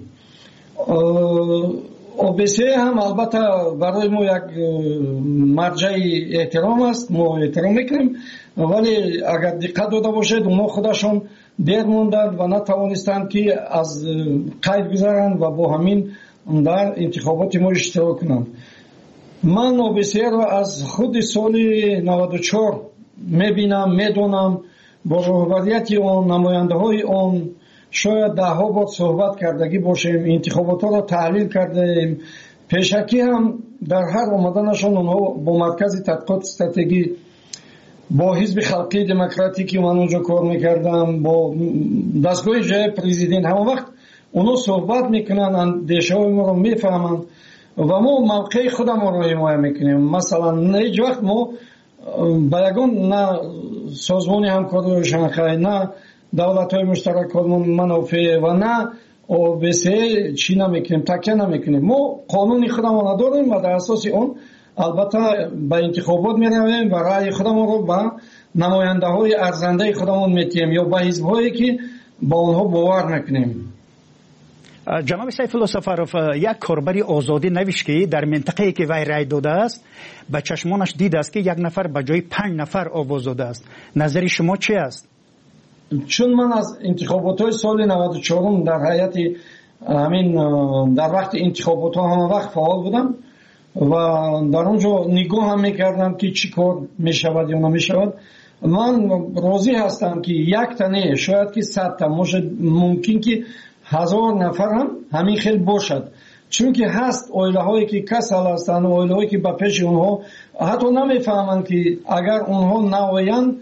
OBSE هم البته برای ما یک مرجع احترام است، ما احترام میکنیم، ولی اگر دقت داده باشید اونا خودشون دیر موندند و نتوانستند که از قید گذارند و با همین در انتخابات ما اشتراک کنند. من OBSE را از خود سال 94 میبینم، میدونم، با رهبریت آن، نماینده های آن شاید 10 بار صحبت کردگی باشیم، انتخابات را تحلیل کردیم. پیشکی هم در هر آمدنشان اونها با مرکز تحقیقات استراتژی، با حزب خلقی دموکراتیکی من اونجا کار میکردم، با دستگاه جای پرزیدنت، همه وقت اونها صحبت میکنن، اندیشه های ما رو میفهمند و ما موقع خودم رو حمایت میکنیم. مثلا هیچ وقت ما با یگان نه سازمان همکاری شنغهای، نه دولت های مشترک منافع و نه OBSE چی نمیکنیم، تکیه نمیکنیم. ما قانون خودمون داریم و در اساس اون البته به انتخابات میرویم و رأی خودمون رو به نماینده های ارزنده خودمون میتیم یا به حزب هایی که با اونها باور میکنیم. جناب سیف الله سفروف، یک کاربری آزادی نوشت که در منطقه‌ای که وی رای داده است به چشمانش دیده است که 1 نفر به جای 5 نفر آواز داده است. نظر شما چی است؟ چون من از انتخابات های سال 94 در هیئت همین در وقت انتخابات ها همه وقت فعال بودم و در اونجا نگاه هم میکردم که چی کار میشود یا نمیشود. من راضی هستم که 1 تنه شاید که 100 تا ممکن که 1000 نفر هم همین خیلی باشد، چون که هست اویله هایی که کسل هستند، اویله هایی که به پیش اونها حتی نمیفهمند که اگر اونها نویند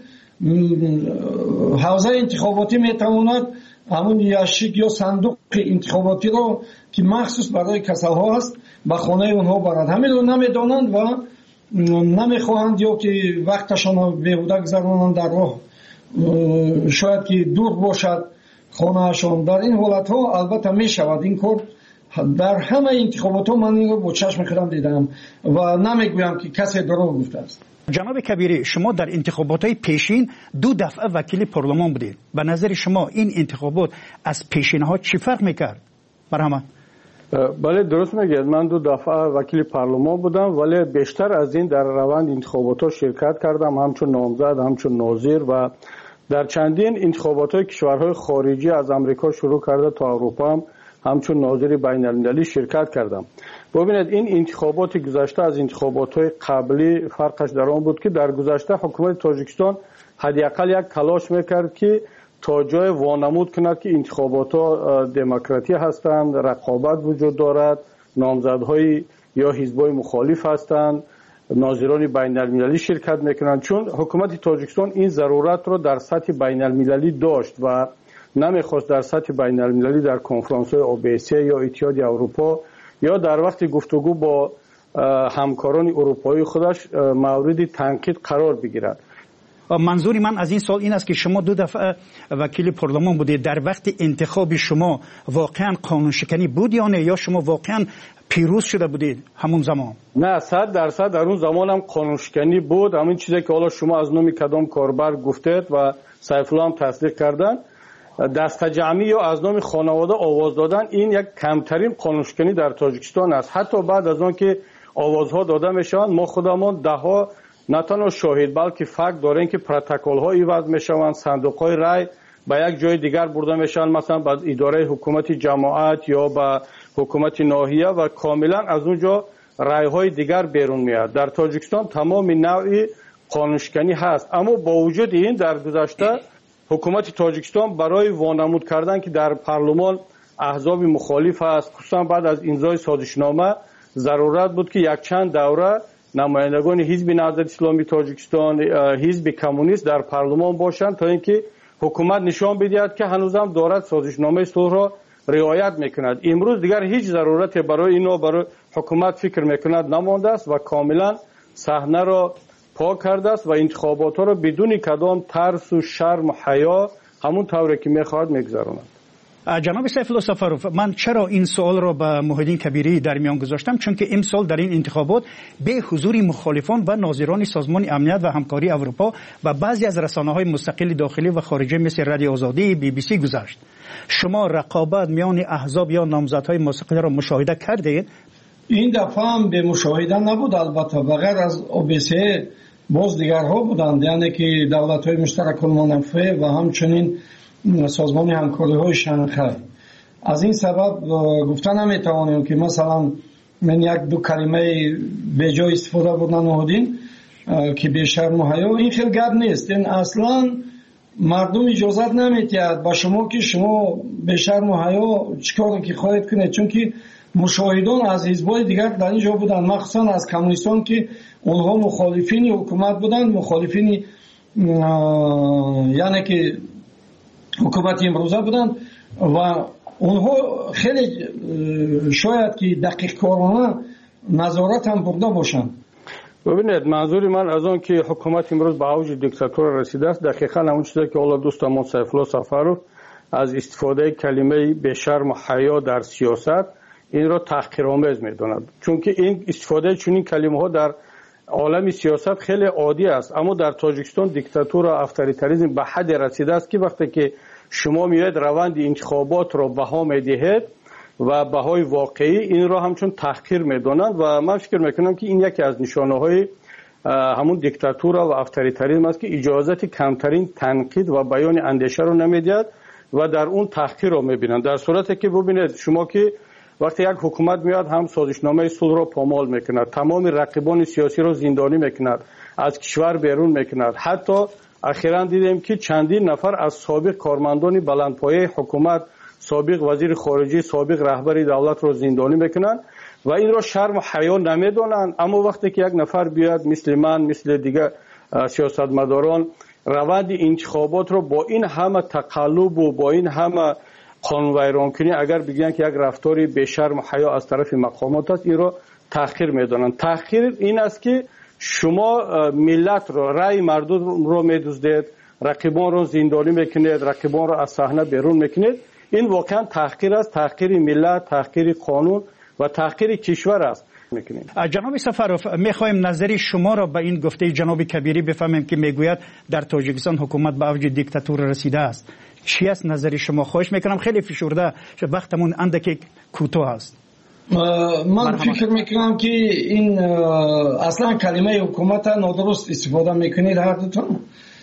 حوزه انتخاباتی میتواند همون یاشیک یا صندوق انتخاباتی رو که مخصوص برای کسل ها است به خانه اونها برد. همین رو نمیدانند و نمیخواهند یا که وقتشان رو بیهوده گذرانند در راه، شاید که دور باشد خانهشان. در این حالت ها البته می شود این کار. در همه انتخابات ها من این رو با چشم خودم دیدم و نمیگویم که کسی دروغ گفته است. جناب کبیری، شما در انتخابات های پیشین 2 دفعه وکیل پارلمان بودید. به نظر شما این انتخابات از پیشین ها چی فرق میکرد؟ مرحمت. بله درست میگید، من 2 دفعه وکیل پارلمان بودم، ولی بیشتر از این در روند انتخابات ها شرکت کردم، همچون نامزد، همچون ناظر و در چندین انتخابات های کشورهای خارجی از امریکا شروع کرده تا اروپا هم همچون ناظر بین المللی شرکت کردم. ببینید این انتخابات گذشته از انتخابات های قبلی فرقش در آن بود که در گذشته حکومت تاجیکستان حداقل یک تلاش میکرد که تا جای وانمود کند که انتخابات ها دموکراتی هستند، رقابت وجود دارد، نامزدهای یا حزبای مخالف هستند، ناظران بین المللی شرکت میکنند. چون حکومت تاجیکستان این ضرورت رو در سطح بین المللی داشت و نمیخواست در سطح بین المللی در کنفرانس های OBSE یا اتحادیه اروپا یا در وقت گفتگو با همکاران اروپایی خودش مورد تنقید قرار بگیرد. منظور من از این سال این است که شما 2 دفعه وکیل پارلمان بودید، در وقت انتخاب شما واقعا قانون شکنی بود یا نه، یا شما واقعا پیروز شده بودید همون زمان؟ نه، 100% در اون زمان هم قانون شکنی بود. همین چیزی که حالا شما از نام کدام کاربر گفتید و سیف الله هم تصدیق کردن، دست جمعی یا از نام خانواده آواز دادن، این یک کمترین قانون شکنی در تاجیکستان است. حتی بعد از آن که آوازها داده میشوند، ما خودمان دهها نه تنها شاهد بلکه فکت داریم که پروتکل ها ایواز میشوند، صندوق های رای به یک جای دیگر برده میشن، مثلا به اداره حکومت جماعت یا به حکومت ناحیه، و کاملا از اونجا رای های دیگر بیرون میاد. در تاجیکستان تمام نوع قانون شکنی هست، اما با وجود این در گذشته حکومت تاجیکستان برای وانمود کردن که در پارلمان احزاب مخالف است، خصوصا بعد از امضای سازشنامه ضرورت بود که یک چند دوره نمایندگان حزب نهضت اسلامی تاجیکستان، حزب کمونیست در پارلمان باشند تا اینکه حکومت نشان بدهد که هنوزم دارد سازشنامه صلح را رعایت میکند. امروز دیگر هیچ ضرورت برای اینو برای حکومت فکر میکند نمانده است و کاملا صحنه را پاک کرده است و انتخابات را بدون کدام ترس و شرم و حیا همون طوری که میخواهد میگذراند. جناب سیف الله سفروف، من چرا این سوال را به محیدین کبیری در میان گذاشتم؟ چون که امسال در این انتخابات به حضور مخالفان و ناظران سازمان امنیت و همکاری اروپا و بعضی از رسانه‌های مستقل داخلی و خارجی مثل رادیو آزادی، BBC گذشت. شما رقابت میان احزاب یا نامزدهای مستقل را مشاهده کردید؟ این دفعه هم به مشاهده نبود، البته بغیر از OBSE باز دیگرها بودند، یعنی که دولت‌های مشترک المنافع و همچنین سازمان همکاری های شانگهای. از این سبب گفتن نمیتوانیم که مثلا من یک دو کلمه به جای استفاده بودن نهادین که به شرم و حیا، این خیلی گپ نیست. این اصلا مردم اجازت نمیدهد با شما که شما به شرم و حیا چیکار که خواهید کنید، چون که مشاهدان از حزب‌های دیگر در اینجا بودند، مخصوصا از کمونیستان که اونها مخالفین حکومت بودند، مخالفین یعنی که حکومت امروزه بودند و اونها خیلی شاید که دقیق کارانه نظارت هم برده باشند. ببینید، منظور من از آن که حکومت امروز به اوج دیکتاتور رسیده است، دقیقاً همون چیزی که حالا دوستمون سیف الله سفروف از استفاده کلمه به شرم و حیا در سیاست این را تحقیرآمیز می‌داند، چون که این استفاده چنین کلمه‌ها در عالم سیاست خیلی عادی است. اما در تاجیکستان دیکتاتور و اتوریتاریسم به حد رسیده است که وقتی که شما میاید روند انتخابات را بها میدهید و بهای واقعی این را همچون تحقیر میدانند و من فکر میکنم که این یکی از نشانه‌های همون دیکتاتور و اتوریتاریسم است که اجازت کمترین تنقید و بیان اندیشه را نمیدهد و در اون تحقیر را میبینند. در صورتی که ببینید شما که وقتی یک حکومت میاد هم سازشنامه صلح را پامال میکند، تمام رقیبان سیاسی را زندانی میکند، از کشور بیرون میکند. حتی اخیراً دیدیم که چندین نفر از سابق کارمندان بلندپایه حکومت، سابق وزیر خارجه، سابق رهبر دولت را زندانی میکنند و این را شرم و حیا نمیدانند. اما وقتی که یک نفر بیاد مثل من، مثل دیگر سیاستمداران روند انتخابات را با این همه تقلب و با این همه قانون ویران کنی اگر بگن که یک رفتاری به شرم و حیا از طرف مقامات است، این را تحقیر میدانند. تحقیر این است که شما ملت را، رأی مردم را میدزدید، رقیبان را زندانی میکنید، رقیبان را از صحنه بیرون میکنید. این واقعا تحقیر است، تحقیر ملت، تحقیر قانون و تحقیر کشور است. جناب سفروف، میخوایم نظر شما را به این گفته جناب کبیری بفهمیم که میگوید در تاجیکستان حکومت به اوج دیکتاتور رسیده است. چی است نظر شما؟ خواهش میکنم خیلی فشرده، وقتمون اندکی کوتاه است. من فکر میکنم که این اصلا کلمه حکومت نادرست استفاده میکنید هر دوتون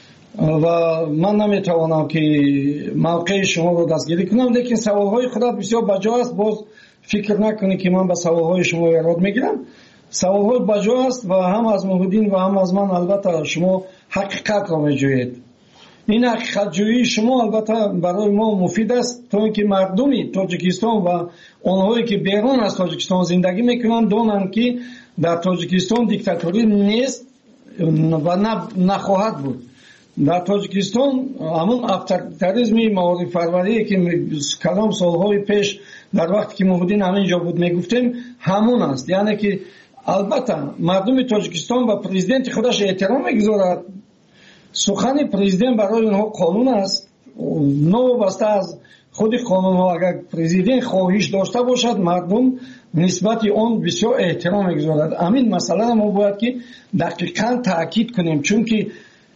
و من نمیتوانم که موقع شما رو دستگیری کنم، لیکن سوالهای خودت بسیار بجا است. باز فکر نکنی که من به سوالهای شما ایراد میگیرم. سوالهای بجا است و هم از محیدین و هم از من البته شما حقیقت را میجویید. این حقیقت جویی شما البته برای ما مفید است تا اینکه مردمی تاجیکستان و آنهایی که بیرون از تاجیکستان زندگی میکنند دانند که در تاجیکستان دیکتاتوری نیست و نخواهد بود. در تاجیکستان همون افراطیسمی معارف‌پروری که کلام سالهای پیش در وقتی که ما بودیم همینجا بود میگفتیم همون است. یعنی که البته مردم تاجیکستان و پرزیدنت خودش احترام میگذارد. سخن پرزیدنت برای اونها قانون است. نوبسته از خود قانون ها اگر پرزیدنت خواهش داشته باشد مردم نسبت اون بسیار احترام میگذارد. همین مسئله ما باید که دقیقاً تاکید کنیم، چون که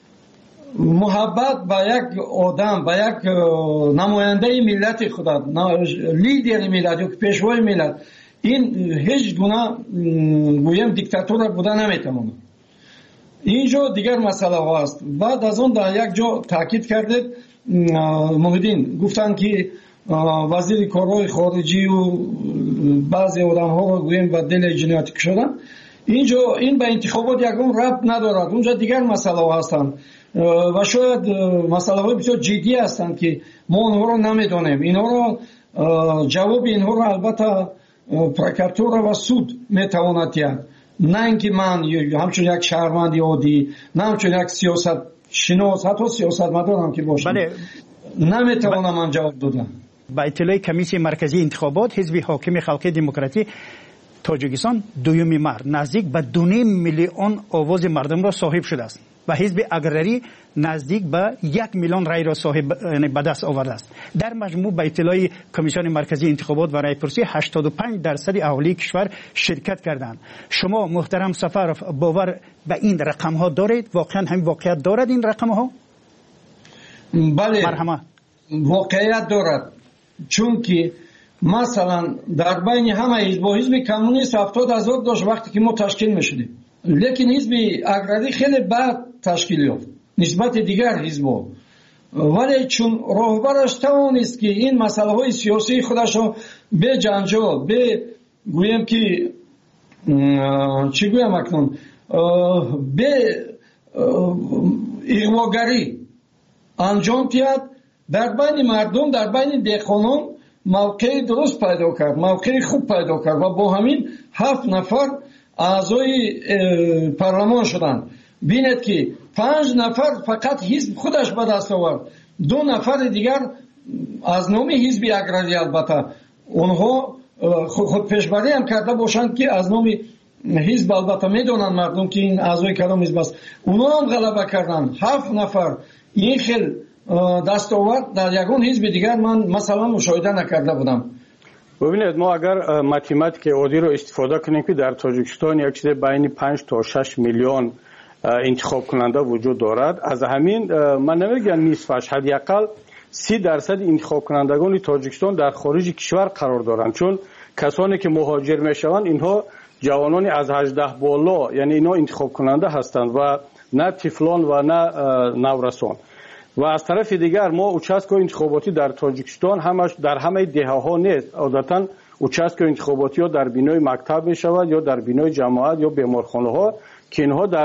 محبت به یک آدم، به یک نماینده ملت خدا، لیدر ملت یا پیشوای ملت، این هیچ گونه گویم دیکتاتور بوده نمیتواند. اینجا دیگر مسئله هاست. بعد از اون در یک جا تاکید کرده محیدین گفتن که وزیر کارهای خارجی و بعضی آدم ها رو گویم به دل جنایتی شدن. اینجا این به انتخابات یکم ربط ندارد. اونجا دیگر مسئله ها هستند و شاید مسئله های بسیار جدی هستند که ما اونها رو نمیدانیم. اینها رو جواب اینها رو البته پروکراتور و سود میتواند دهد، نه اینکه من همچون یک شهروند عادی، نه همچون یک سیاست شناس، حتی سیاستمدارم که باشم، نمیتوانم من جواب دادم. با اطلاع کمیسیون مرکزی انتخابات حزب حاکم خلقی دموکراتی تاجیکستان دوم مرد نزدیک به 2.5 میلیون آواز مردم را صاحب شده است و حزب اگرری نزدیک به 1 میلیون رای را صاحب به دست آورده است. در مجموع به اطلاع کمیسیون مرکزی انتخابات و رایپرسی 85% اهالی کشور شرکت کردند. شما محترم سفرов باور به این رقم ها دارید؟ واقعا همین واقعیت دارد این رقم ها؟ بله، واقعیت دارد. چون که مثلا در بین همه حزب کمونیست 70,000 داشت وقتی که ما تشکیل میشدیم، لیکن حزب اگرری خیلی بعد تشکیل یافت نسبت دیگر حزب‌ها. ولی چون راهبرش توانست که این مسئله های سیاسی خودش رو به جنجال، به گویم که چی گویم اکنون، به اغواگری انجام دهد، در بین مردم، در بین دهقانان موقع درست پیدا کرد، موقع خوب پیدا کرد و با همین 7 نفر اعضای پارلمان شدند. بینید که 5 نفر فقط حزب خودش به دست آورد، 2 نفر دیگر از نام حزب اگرری، البته اونها خود پیشبری هم کرده باشند که از نام حزب، البته میدونن مردم که این اعضای کدام حزب است، اونها هم غلبه کردند. 7 نفر این خیل دستاورد در یگان حزب دیگر من مثلا مشاهده نکرده بودم. ببینید ما اگر ماتماتیک عادی رو استفاده کنیم که در تاجیکستان یک چیز بین 5 تا 6 میلیون انتخاب کننده وجود دارد، از همین من نمیگم نصفش، حداقل 30% انتخاب کنندگان تاجیکستان در خارج کشور قرار دارند. چون کسانی که مهاجر میشوند اینها جوانانی از 18 بالا، یعنی اینا انتخاب کننده هستند و نه طفلان و نه نورسان. و از طرف دیگر ما اوچسکو انتخاباتی در تاجیکستان همش در همه دهه‌ها نیست. عادتاً اوچسکو انتخاباتی ها در بینای مکتب می شود یا در بینای جماعت یا بیمارخانه ها که اینها در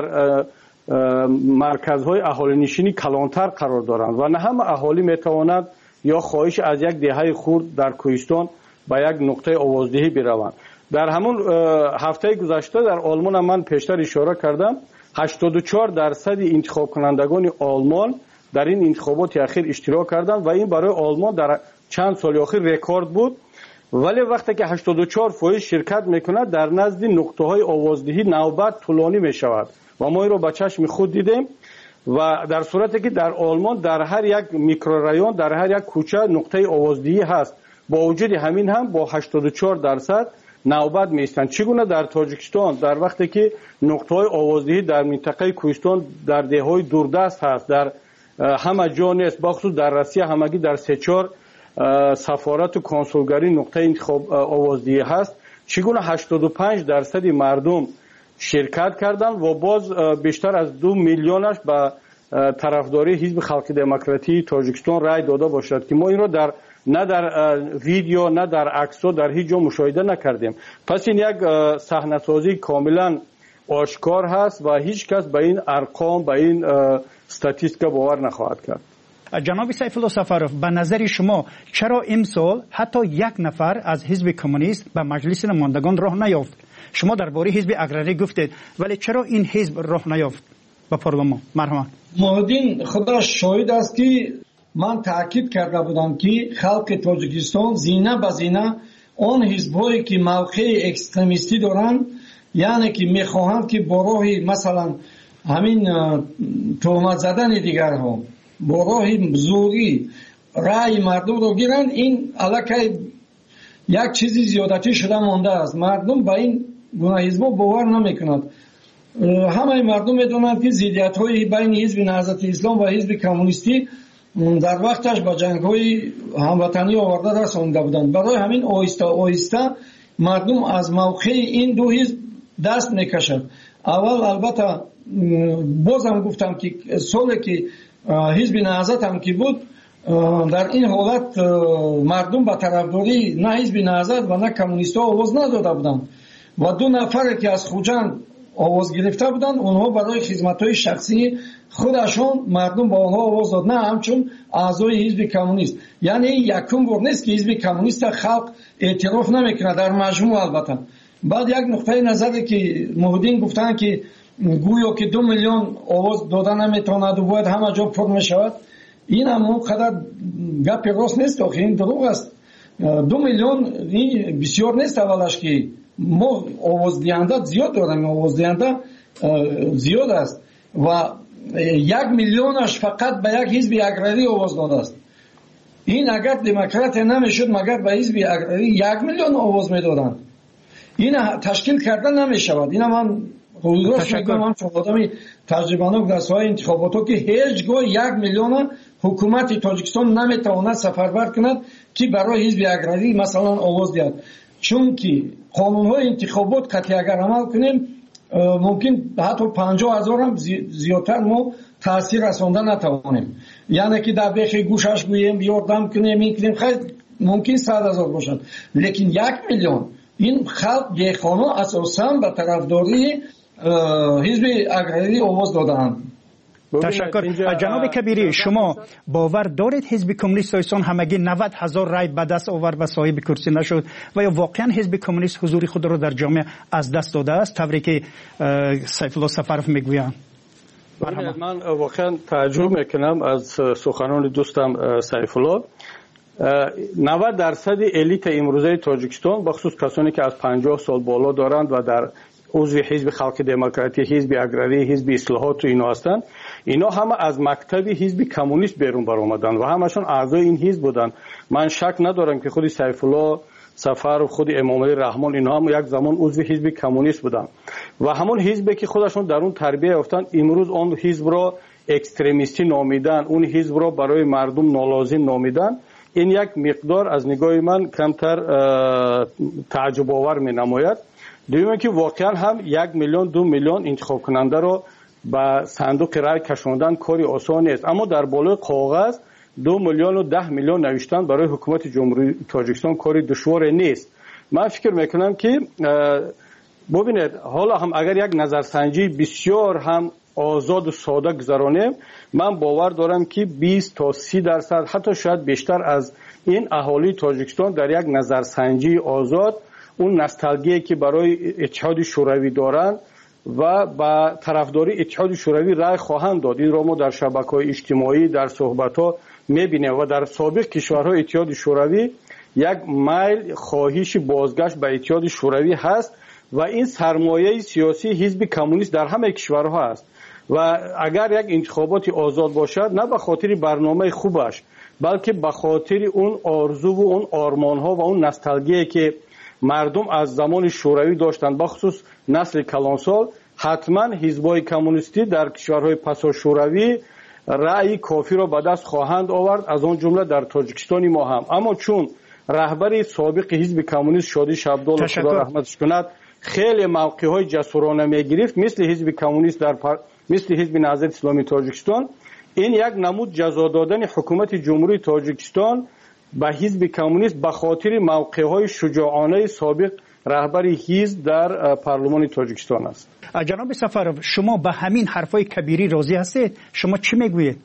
مرکزهای اهالی نشینی کلانتر قرار دارند و نه همه اهالی می تواند یا خواهش از یک دهه خرد در کوهستان به یک نقطه آوازدهی بروند. در همون هفته گذشته در آلمان من پیشتر اشاره کردم 84% انتخاب کنندگان آلمان در این انتخابات اخیر اشتراک کردند و این برای آلمان در چند سال اخیر رکورد بود. ولی وقتی که 84% شرکت میکند در نزد نقطه های آوازدهی نوبت طولانی میشود و ما این رو با چشم خود دیدیم. و در صورتی که در آلمان در هر یک میکرورایون، در هر یک کوچه نقطه آوازدهی هست، با وجود همین هم با 84% نوبت میستند. چگونه در تاجیکستان در وقتی که نقطه های آوازدهی در منطقه کوهستان در دههای دوردست هست، در همه جا نیست، بخصوص در روسیه همگی در 3-4 سفارت و کنسولگری نقطه انتخاب آوازدهی هست، چگونه 85% مردم شرکت کردند و باز بیشتر از 2 میلیونش به طرفداری حزب خلق دموکراتی تاجیکستان رای داده باشد که ما این را در نه در ویدیو نه در عکس‌ها در هیچ جا مشاهده نکردیم. پس این یک صحنه‌سازی کاملا آشکار هست و هیچ کس به این ارقام، به این استاتیستیکا باور نخواهد کرد. جناب سیف الله سفرов، به نظر شما چرا امسال حتی 1 نفر از حزب کمونیست به مجلس نمایندگان راه نیافت؟ شما درباره حزب اگرری گفتید، ولی چرا این حزب راه نیافت؟ به پارلمان. مرحبا. محدین خدا شاهد است که من تاکید کرده بودم که خلق تاجیکستان زینه به زینه اون حزبایی که موقع اکستریمیستی دارند، یعنی که میخواهند که با راه مثلا همین تهمت زدن دیگرها با راه زوری رأی مردم رو گیرند، این الکی یک چیزی زیادتی شده مانده است. مردم به این گونه حزبا باور نمیکنند. همه مردم میدونند که ضدیت‌های بین حزب نهضت اسلام و حزب کمونیستی در وقتش با جنگ‌های هموطنی آورده رسانده بودند. برای همین آهسته آهسته مردم از موقع این دو حزب دست میکشند. اول البته بازم گفتم که سالی که حزب نهضت هم که بود، در این حالت مردم به طرفداری نه حزب نهضت و نه کمونیست‌ها آواز نداده بودند و دو نفر که از خوجند آواز گرفته بودند، اونها برای خدمت‌های شخصی خودشون مردم با آنها آواز داد، نه همچون اعضای حزب کمونیست. یعنی یکم بار نیست که حزب کمونیست خلق اعتراف نمیکنه در مجموع. البته بعد یک نقطه نظری که محدین گفتن که گویا که 2 میلیون آواز دادن نمیتواند و باید همه جا پر میشود، این هم اونقدر گپ راست نیست، آخه این دروغ است. 2 میلیون این بسیار نیست. اولش که ما آواز دهنده زیاد داریم، آواز دهنده زیاد است و 1 میلیونش فقط به یک حزب اگراری آواز داده است. این اگر دموکرات نمیشد مگر به حزب اگراری 1 میلیون آواز میدادند. این تشکیل کردن نمیشود. این من روزگاش میگم، من چون آدمی تجربه‌ناک در ساحه انتخاباتو که هیچگاه 1 میلیون حکومت تاجیکستان نمیتواند سفربر کند که برای حزب اگراری مثلا آواز دهد، چون که قانون‌های انتخابات قطعی اگر عمل کنیم ممکن حتی 50,000 هم زیادتر ما تاثیر رساندن نتوانیم. یعنی که در بیخ گوشش گوییم یاردم کنیم این کنیم، خیلی ممکن 100,000 باشد، لیکن 1 میلیون این خلق دیخانه اساساً به طرفداری حزب اگراری آواز دادند. تشکر. جناب کبیری، شما باور دارید حزب کمونیست ایران همگی 90,000 رای به دست آورد و صاحب کرسی نشد و یا واقعا حزب کمونیست حضور خود را در جامعه از دست داده است طوری که سیف الله سفرف میگویند؟ من واقعا تعجب میکنم از سخنان دوستم سیف الله. 90% الیت امروزه تاجیکستان بخصوص کسانی که از 50 سال بالا دارند و در عضو حزب خلق دموکراتی، حزب اگراری، حزب اصلاحات و اینا هستند، اینا همه از مکتب حزب کمونیست بیرون برآمدند و همشون اعضای این حزب بودند. من شک ندارم که خود سیف الله سفر و خود امام علی رحمان اینها هم یک زمان عضو حزب کمونیست بودند و همون حزبی که خودشون در اون تربیت یافتند امروز اون حزب را اکستریمیستی نامیدن، اون حزب را برای مردم نالازم نامیدن. این یک مقدار از نگاه من کمتر تعجب آور می نماید. دویمه که واقعا هم 1 میلیون 2 میلیون انتخاب کننده رو به صندوق رای کشاندن کاری آسان نیست، اما در بالای کاغذ 2 میلیون و 10 میلیون نوشتن برای حکومت جمهوری تاجیکستان کاری دشوار نیست. من فکر میکنم که ببینید حالا هم اگر یک نظرسنجی بسیار هم آزاد و ساده گذرانیم، من باور دارم که 20 تا 30% حتی شاید بیشتر از این اهالی تاجیکستان در یک نظرسنجی آزاد اون نوستالژی که برای اتحاد شوروی دارند و با طرفداری اتحاد شوروی رای خواهند داد. این را ما در شبکه‌های اجتماعی در صحبت‌ها می‌بینیم و در سابق کشورهای اتحاد شوروی یک میل خواهش بازگشت به اتحاد شوروی هست و این سرمایه سیاسی حزب کمونیست در همه کشورها است و اگر یک انتخابات آزاد باشد نه به خاطر برنامه خوبش بلکه به خاطر اون آرزو و اون آرمان‌ها و اون نوستالژی که مردم از زمان شوروی داشتند، بخصوص نسل کلانسال، حتما حزبای کمونیستی در کشورهای پسا شوروی رأی کافی را به دست خواهند آورد، از آن جمله در تاجیکستان ما هم. اما چون رهبر سابق حزب کمونیست شادی شبدال خدا رحمتش کند خیلی موقع‌های جسورانه می‌گرفت مثل حزب کمونیست مثل حزب نهضت اسلامی تاجیکستان، این یک نمود جزا دادن حکومت جمهوری تاجیکستان به حزب کمونیست به خاطر موقع‌های شجاعانه سابق رهبر حزب در پارلمان تاجیکستان است. جناب سفرов شما به همین حرفای کبیری راضی هستید؟ شما چی میگویید؟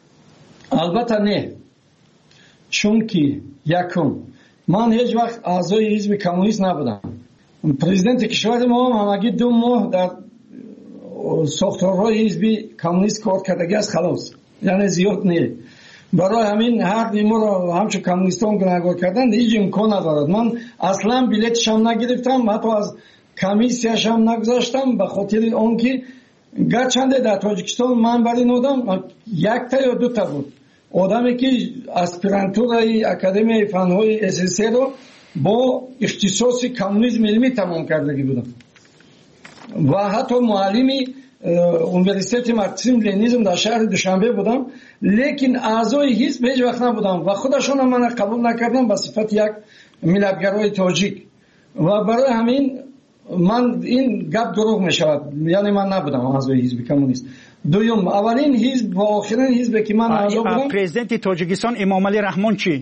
البته نه، چون که یکم من هیچ وقت اعضای حزب کمونیست نبودم. پرزیدنت کشور ما همگی 2 ماه در ساختارهای حزبی کمونیست کار کردگی است خلاص، یعنی زیاد نیست. برای همین هر ما را همچون کمونیستان گناهکار کردن هیچ امکان ندارد. من اصلا بلیتش هم نگرفتم، حتی از کمیسیاش هم نگذاشتم، به خاطر آنکه گرچنده در تاجیکستان من برای این آدم یک تا یا دو تا بود آدمی که اسپیرانتورای اکادمی فنهای SSC رو با اختصاص کمونیسم علمی تمام کردگی بودم و حتی معلمی اونیورسیته مارکسیسم لنینیسم در شهر دوشنبه بودم، لیکن اعضای حزب هیچ وقت نبودم و خودشون هم من قبول نکردم به صفت یک ملتگرای تاجیک و برای همین من این گپ دروغ می شود، یعنی من نبودم اعضای حزب کمونیست. دوم، اولین حزب و آخرین حزب که من اعضا بودم پرزیدنت تاجیکستان امام علی رحمان چی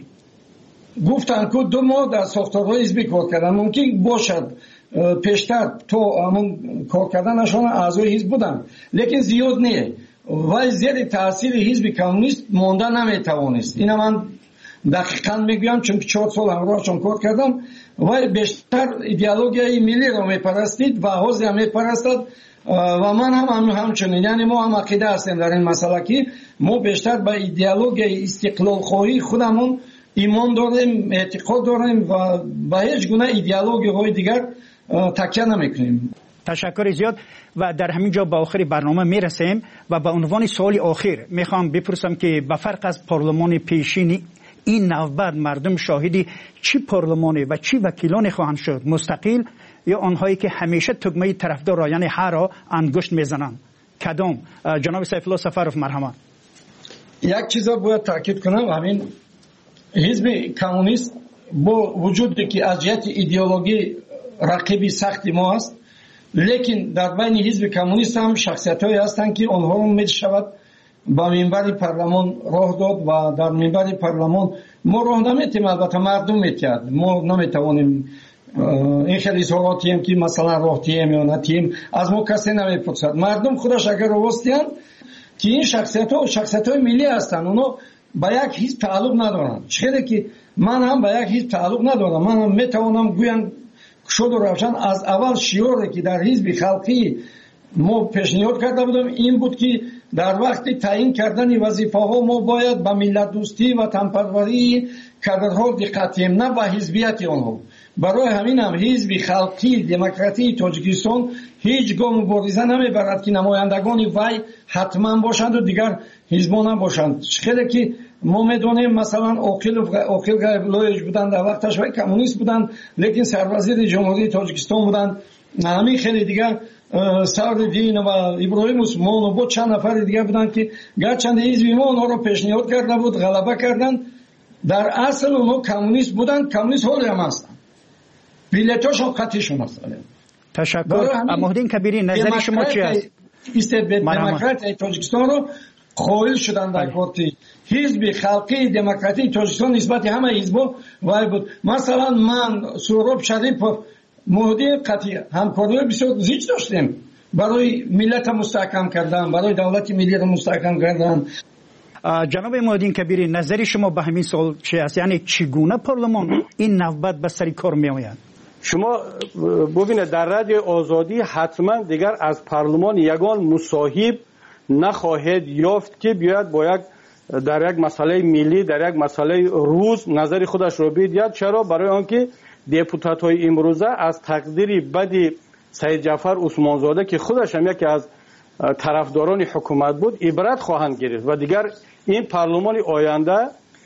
گفتن که 2 ماه در ساختارهای حزبی کار کردن، ممکن باشد پیشتر تو همون کار کردنشان اعضای حزب بودن لیکن زیاد نیست و زیر تاثیر حزب کمونیست مانده نمیتوانست. اینا من دقیقاً میگویم چون 4 سال همراهشون کار کردم و بیشتر ایدئولوژی ملی را میپرستید و حوزه هم میپرستد و من هم همچنین، یعنی ما هم عقیده هستیم در این مسئله که ما بیشتر به ایدئولوژی استقلال خواهی خودمون ایمان داریم، اعتقاد داریم و به هیچ گونه ایدئولوژی های دیگر تکیه نمیکنیم. تشکر زیاد و در همین جا به آخر برنامه میرسیم و به عنوان سوال آخر میخوام بپرسم که به فرق از پارلمان پیشین این نوبت مردم شاهدی چی پارلمانی و چی وکیلانی خواهند شد، مستقل یا آنهایی که همیشه تگمه طرفدار را یعنی هر را انگشت میزنند؟ کدام؟ جناب سیف الله سفرов مرحمت. یک چیز باید تاکید کنم، همین حزب کمونیست با وجودی که از جهت ایدئولوژی رقیبی سخت ما است، لیکن در بین حزب کمونیست هم شخصیت‌هایی هستند که آنها را می‌شود با منبر پارلمان راه داد و در منبر پارلمان ما راه نمیتیم، البته مردم میتید، ما نمیتوانیم این خیلی سوالاتی هم که مثلا راه تیم یا نتیم از ما کسی نمیپرسد. مردم خودش اگر راستین که این شخصیت‌های ملی هستند، اونا با یک حزب تعلق ندارند، چه که من هم با یک حزب تعلق ندارم. من هم میتوانم گویم شد و روشن از اول شعاری که در حزب خلقی ما پیشنهاد کرده بودم این بود که در وقت تعیین کردن وظیفه ها ما باید به ملت دوستی و وطنپروری کادرها دقت کنیم، نه به حزبیت آنها. برای همین هم حزب خلقی دموکراتی تاجیکستان هیچ گاه مبارزه نمیبرد که نمایندگان وی حتما باشند و دیگر حزبان نباشند. خیلی که ما میدونیم مثلا عاقل غیب‌الله بودند، در وقتش وی کمونیست بودند لیکن سروزیر جمهوری تاجیکستان بودند. همین خیلی دیگر سعدالدین و ابراهیم عثمان و با چند نفر دیگر بودند که گرچند حزب ما اونها رو پیشنهاد کرده بود غلبه کردند، در اصل اونها کمونیست بودند، کمونیست حالی هم هستند، بلیتاشون خطیشون هست. تشکر. محمدین کبیری نظر شما چی است؟ دموکراتی تاجیکستان رو قائل شدن در پارتی حزب خلقی دموکراتی تاجیکستان نسبت همه حزب‌ها وای بود. مثلا من سهراب شریف مهدی قطعی همکاری بسیار زیاد داشتیم برای ملت مستحکم کردن، برای دولت ملی را مستحکم کردن. جناب محمدین کبیری نظر شما به همین سوال چی است؟ یعنی چگونه پارلمان این نوبت به سر کار می آید؟ شما ببینید در رادیو آزادی حتما دیگر از پارلمان یگان مصاحب نخواهد یافت که بیاید در یک مسئله ملی، در یک مسئله روز نظر خودش رو بدهد. چرا؟ برای آنکه دپوتات های امروزه از تقدیر بد سید جعفر عثمانزاده که خودش هم یکی از طرفداران حکومت بود عبرت خواهند گرفت و دیگر این پارلمان آینده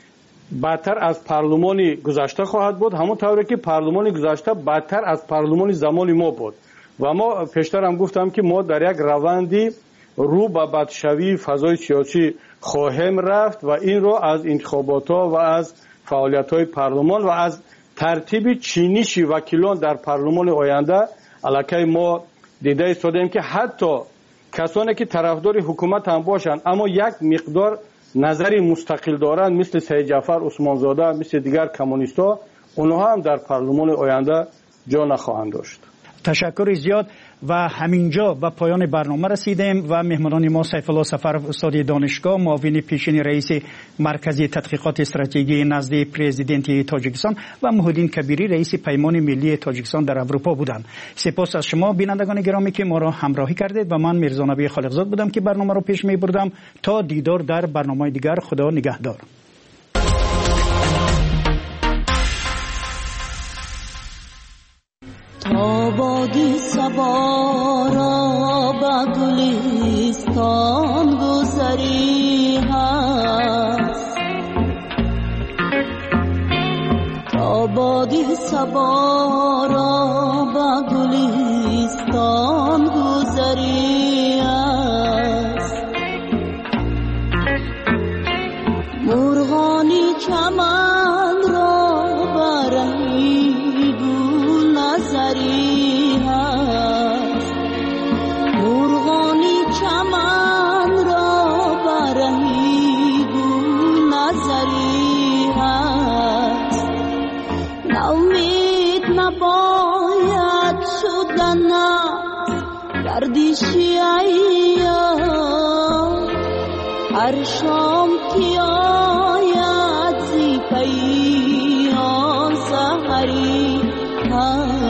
بدتر از پارلمان گذشته خواهد بود، همون طوری که پارلمان گذشته بدتر از پارلمان زمان ما بود. و ما پیشتر هم گفتم که ما در یک روندی رو به بدشوی فضای سیاسی خواهیم رفت و این رو از انتخابات ها و از فعالیت های پارلمان و از ترتیب چینش وکیلان در پارلمان آینده علاقه ما دیده ایستادیم که حتی کسانی که طرفدار حکومت هم باشند اما یک مقدار نظری مستقل دارند مثل سید جعفر عثمانزاده، مثل دیگر کمونیستا، اونها هم در پارلمان آینده جا نخواهند داشت. تشکر زیاد. و همینجا به پایان برنامه رسیدیم و مهمانان ما سیف الله سفر استاد دانشگاه، معاون پیشین رئیس مرکز تحقیقات استراتژی نزد پرزیدنت تاجیکستان و محیدین کبیری رئیس پیمان ملی تاجیکستان در اروپا بودند. سپاس از شما بینندگان گرامی که ما را همراهی کردید و من میرزا نبی خالقزاد بودم که برنامه را پیش می بردم. تا دیدار در برنامه دیگر، خدا نگهدار. آبادی سوارا با گلستان گذری هست، آبادی سوارا با گلستان گذری هست، مرغانی چمن را برهی گل نظری هست، مرغانی چمن را برهی گل نظری هست، ناامید نباید شدن گردشی ایام، هر شام که آید زی پیام سحری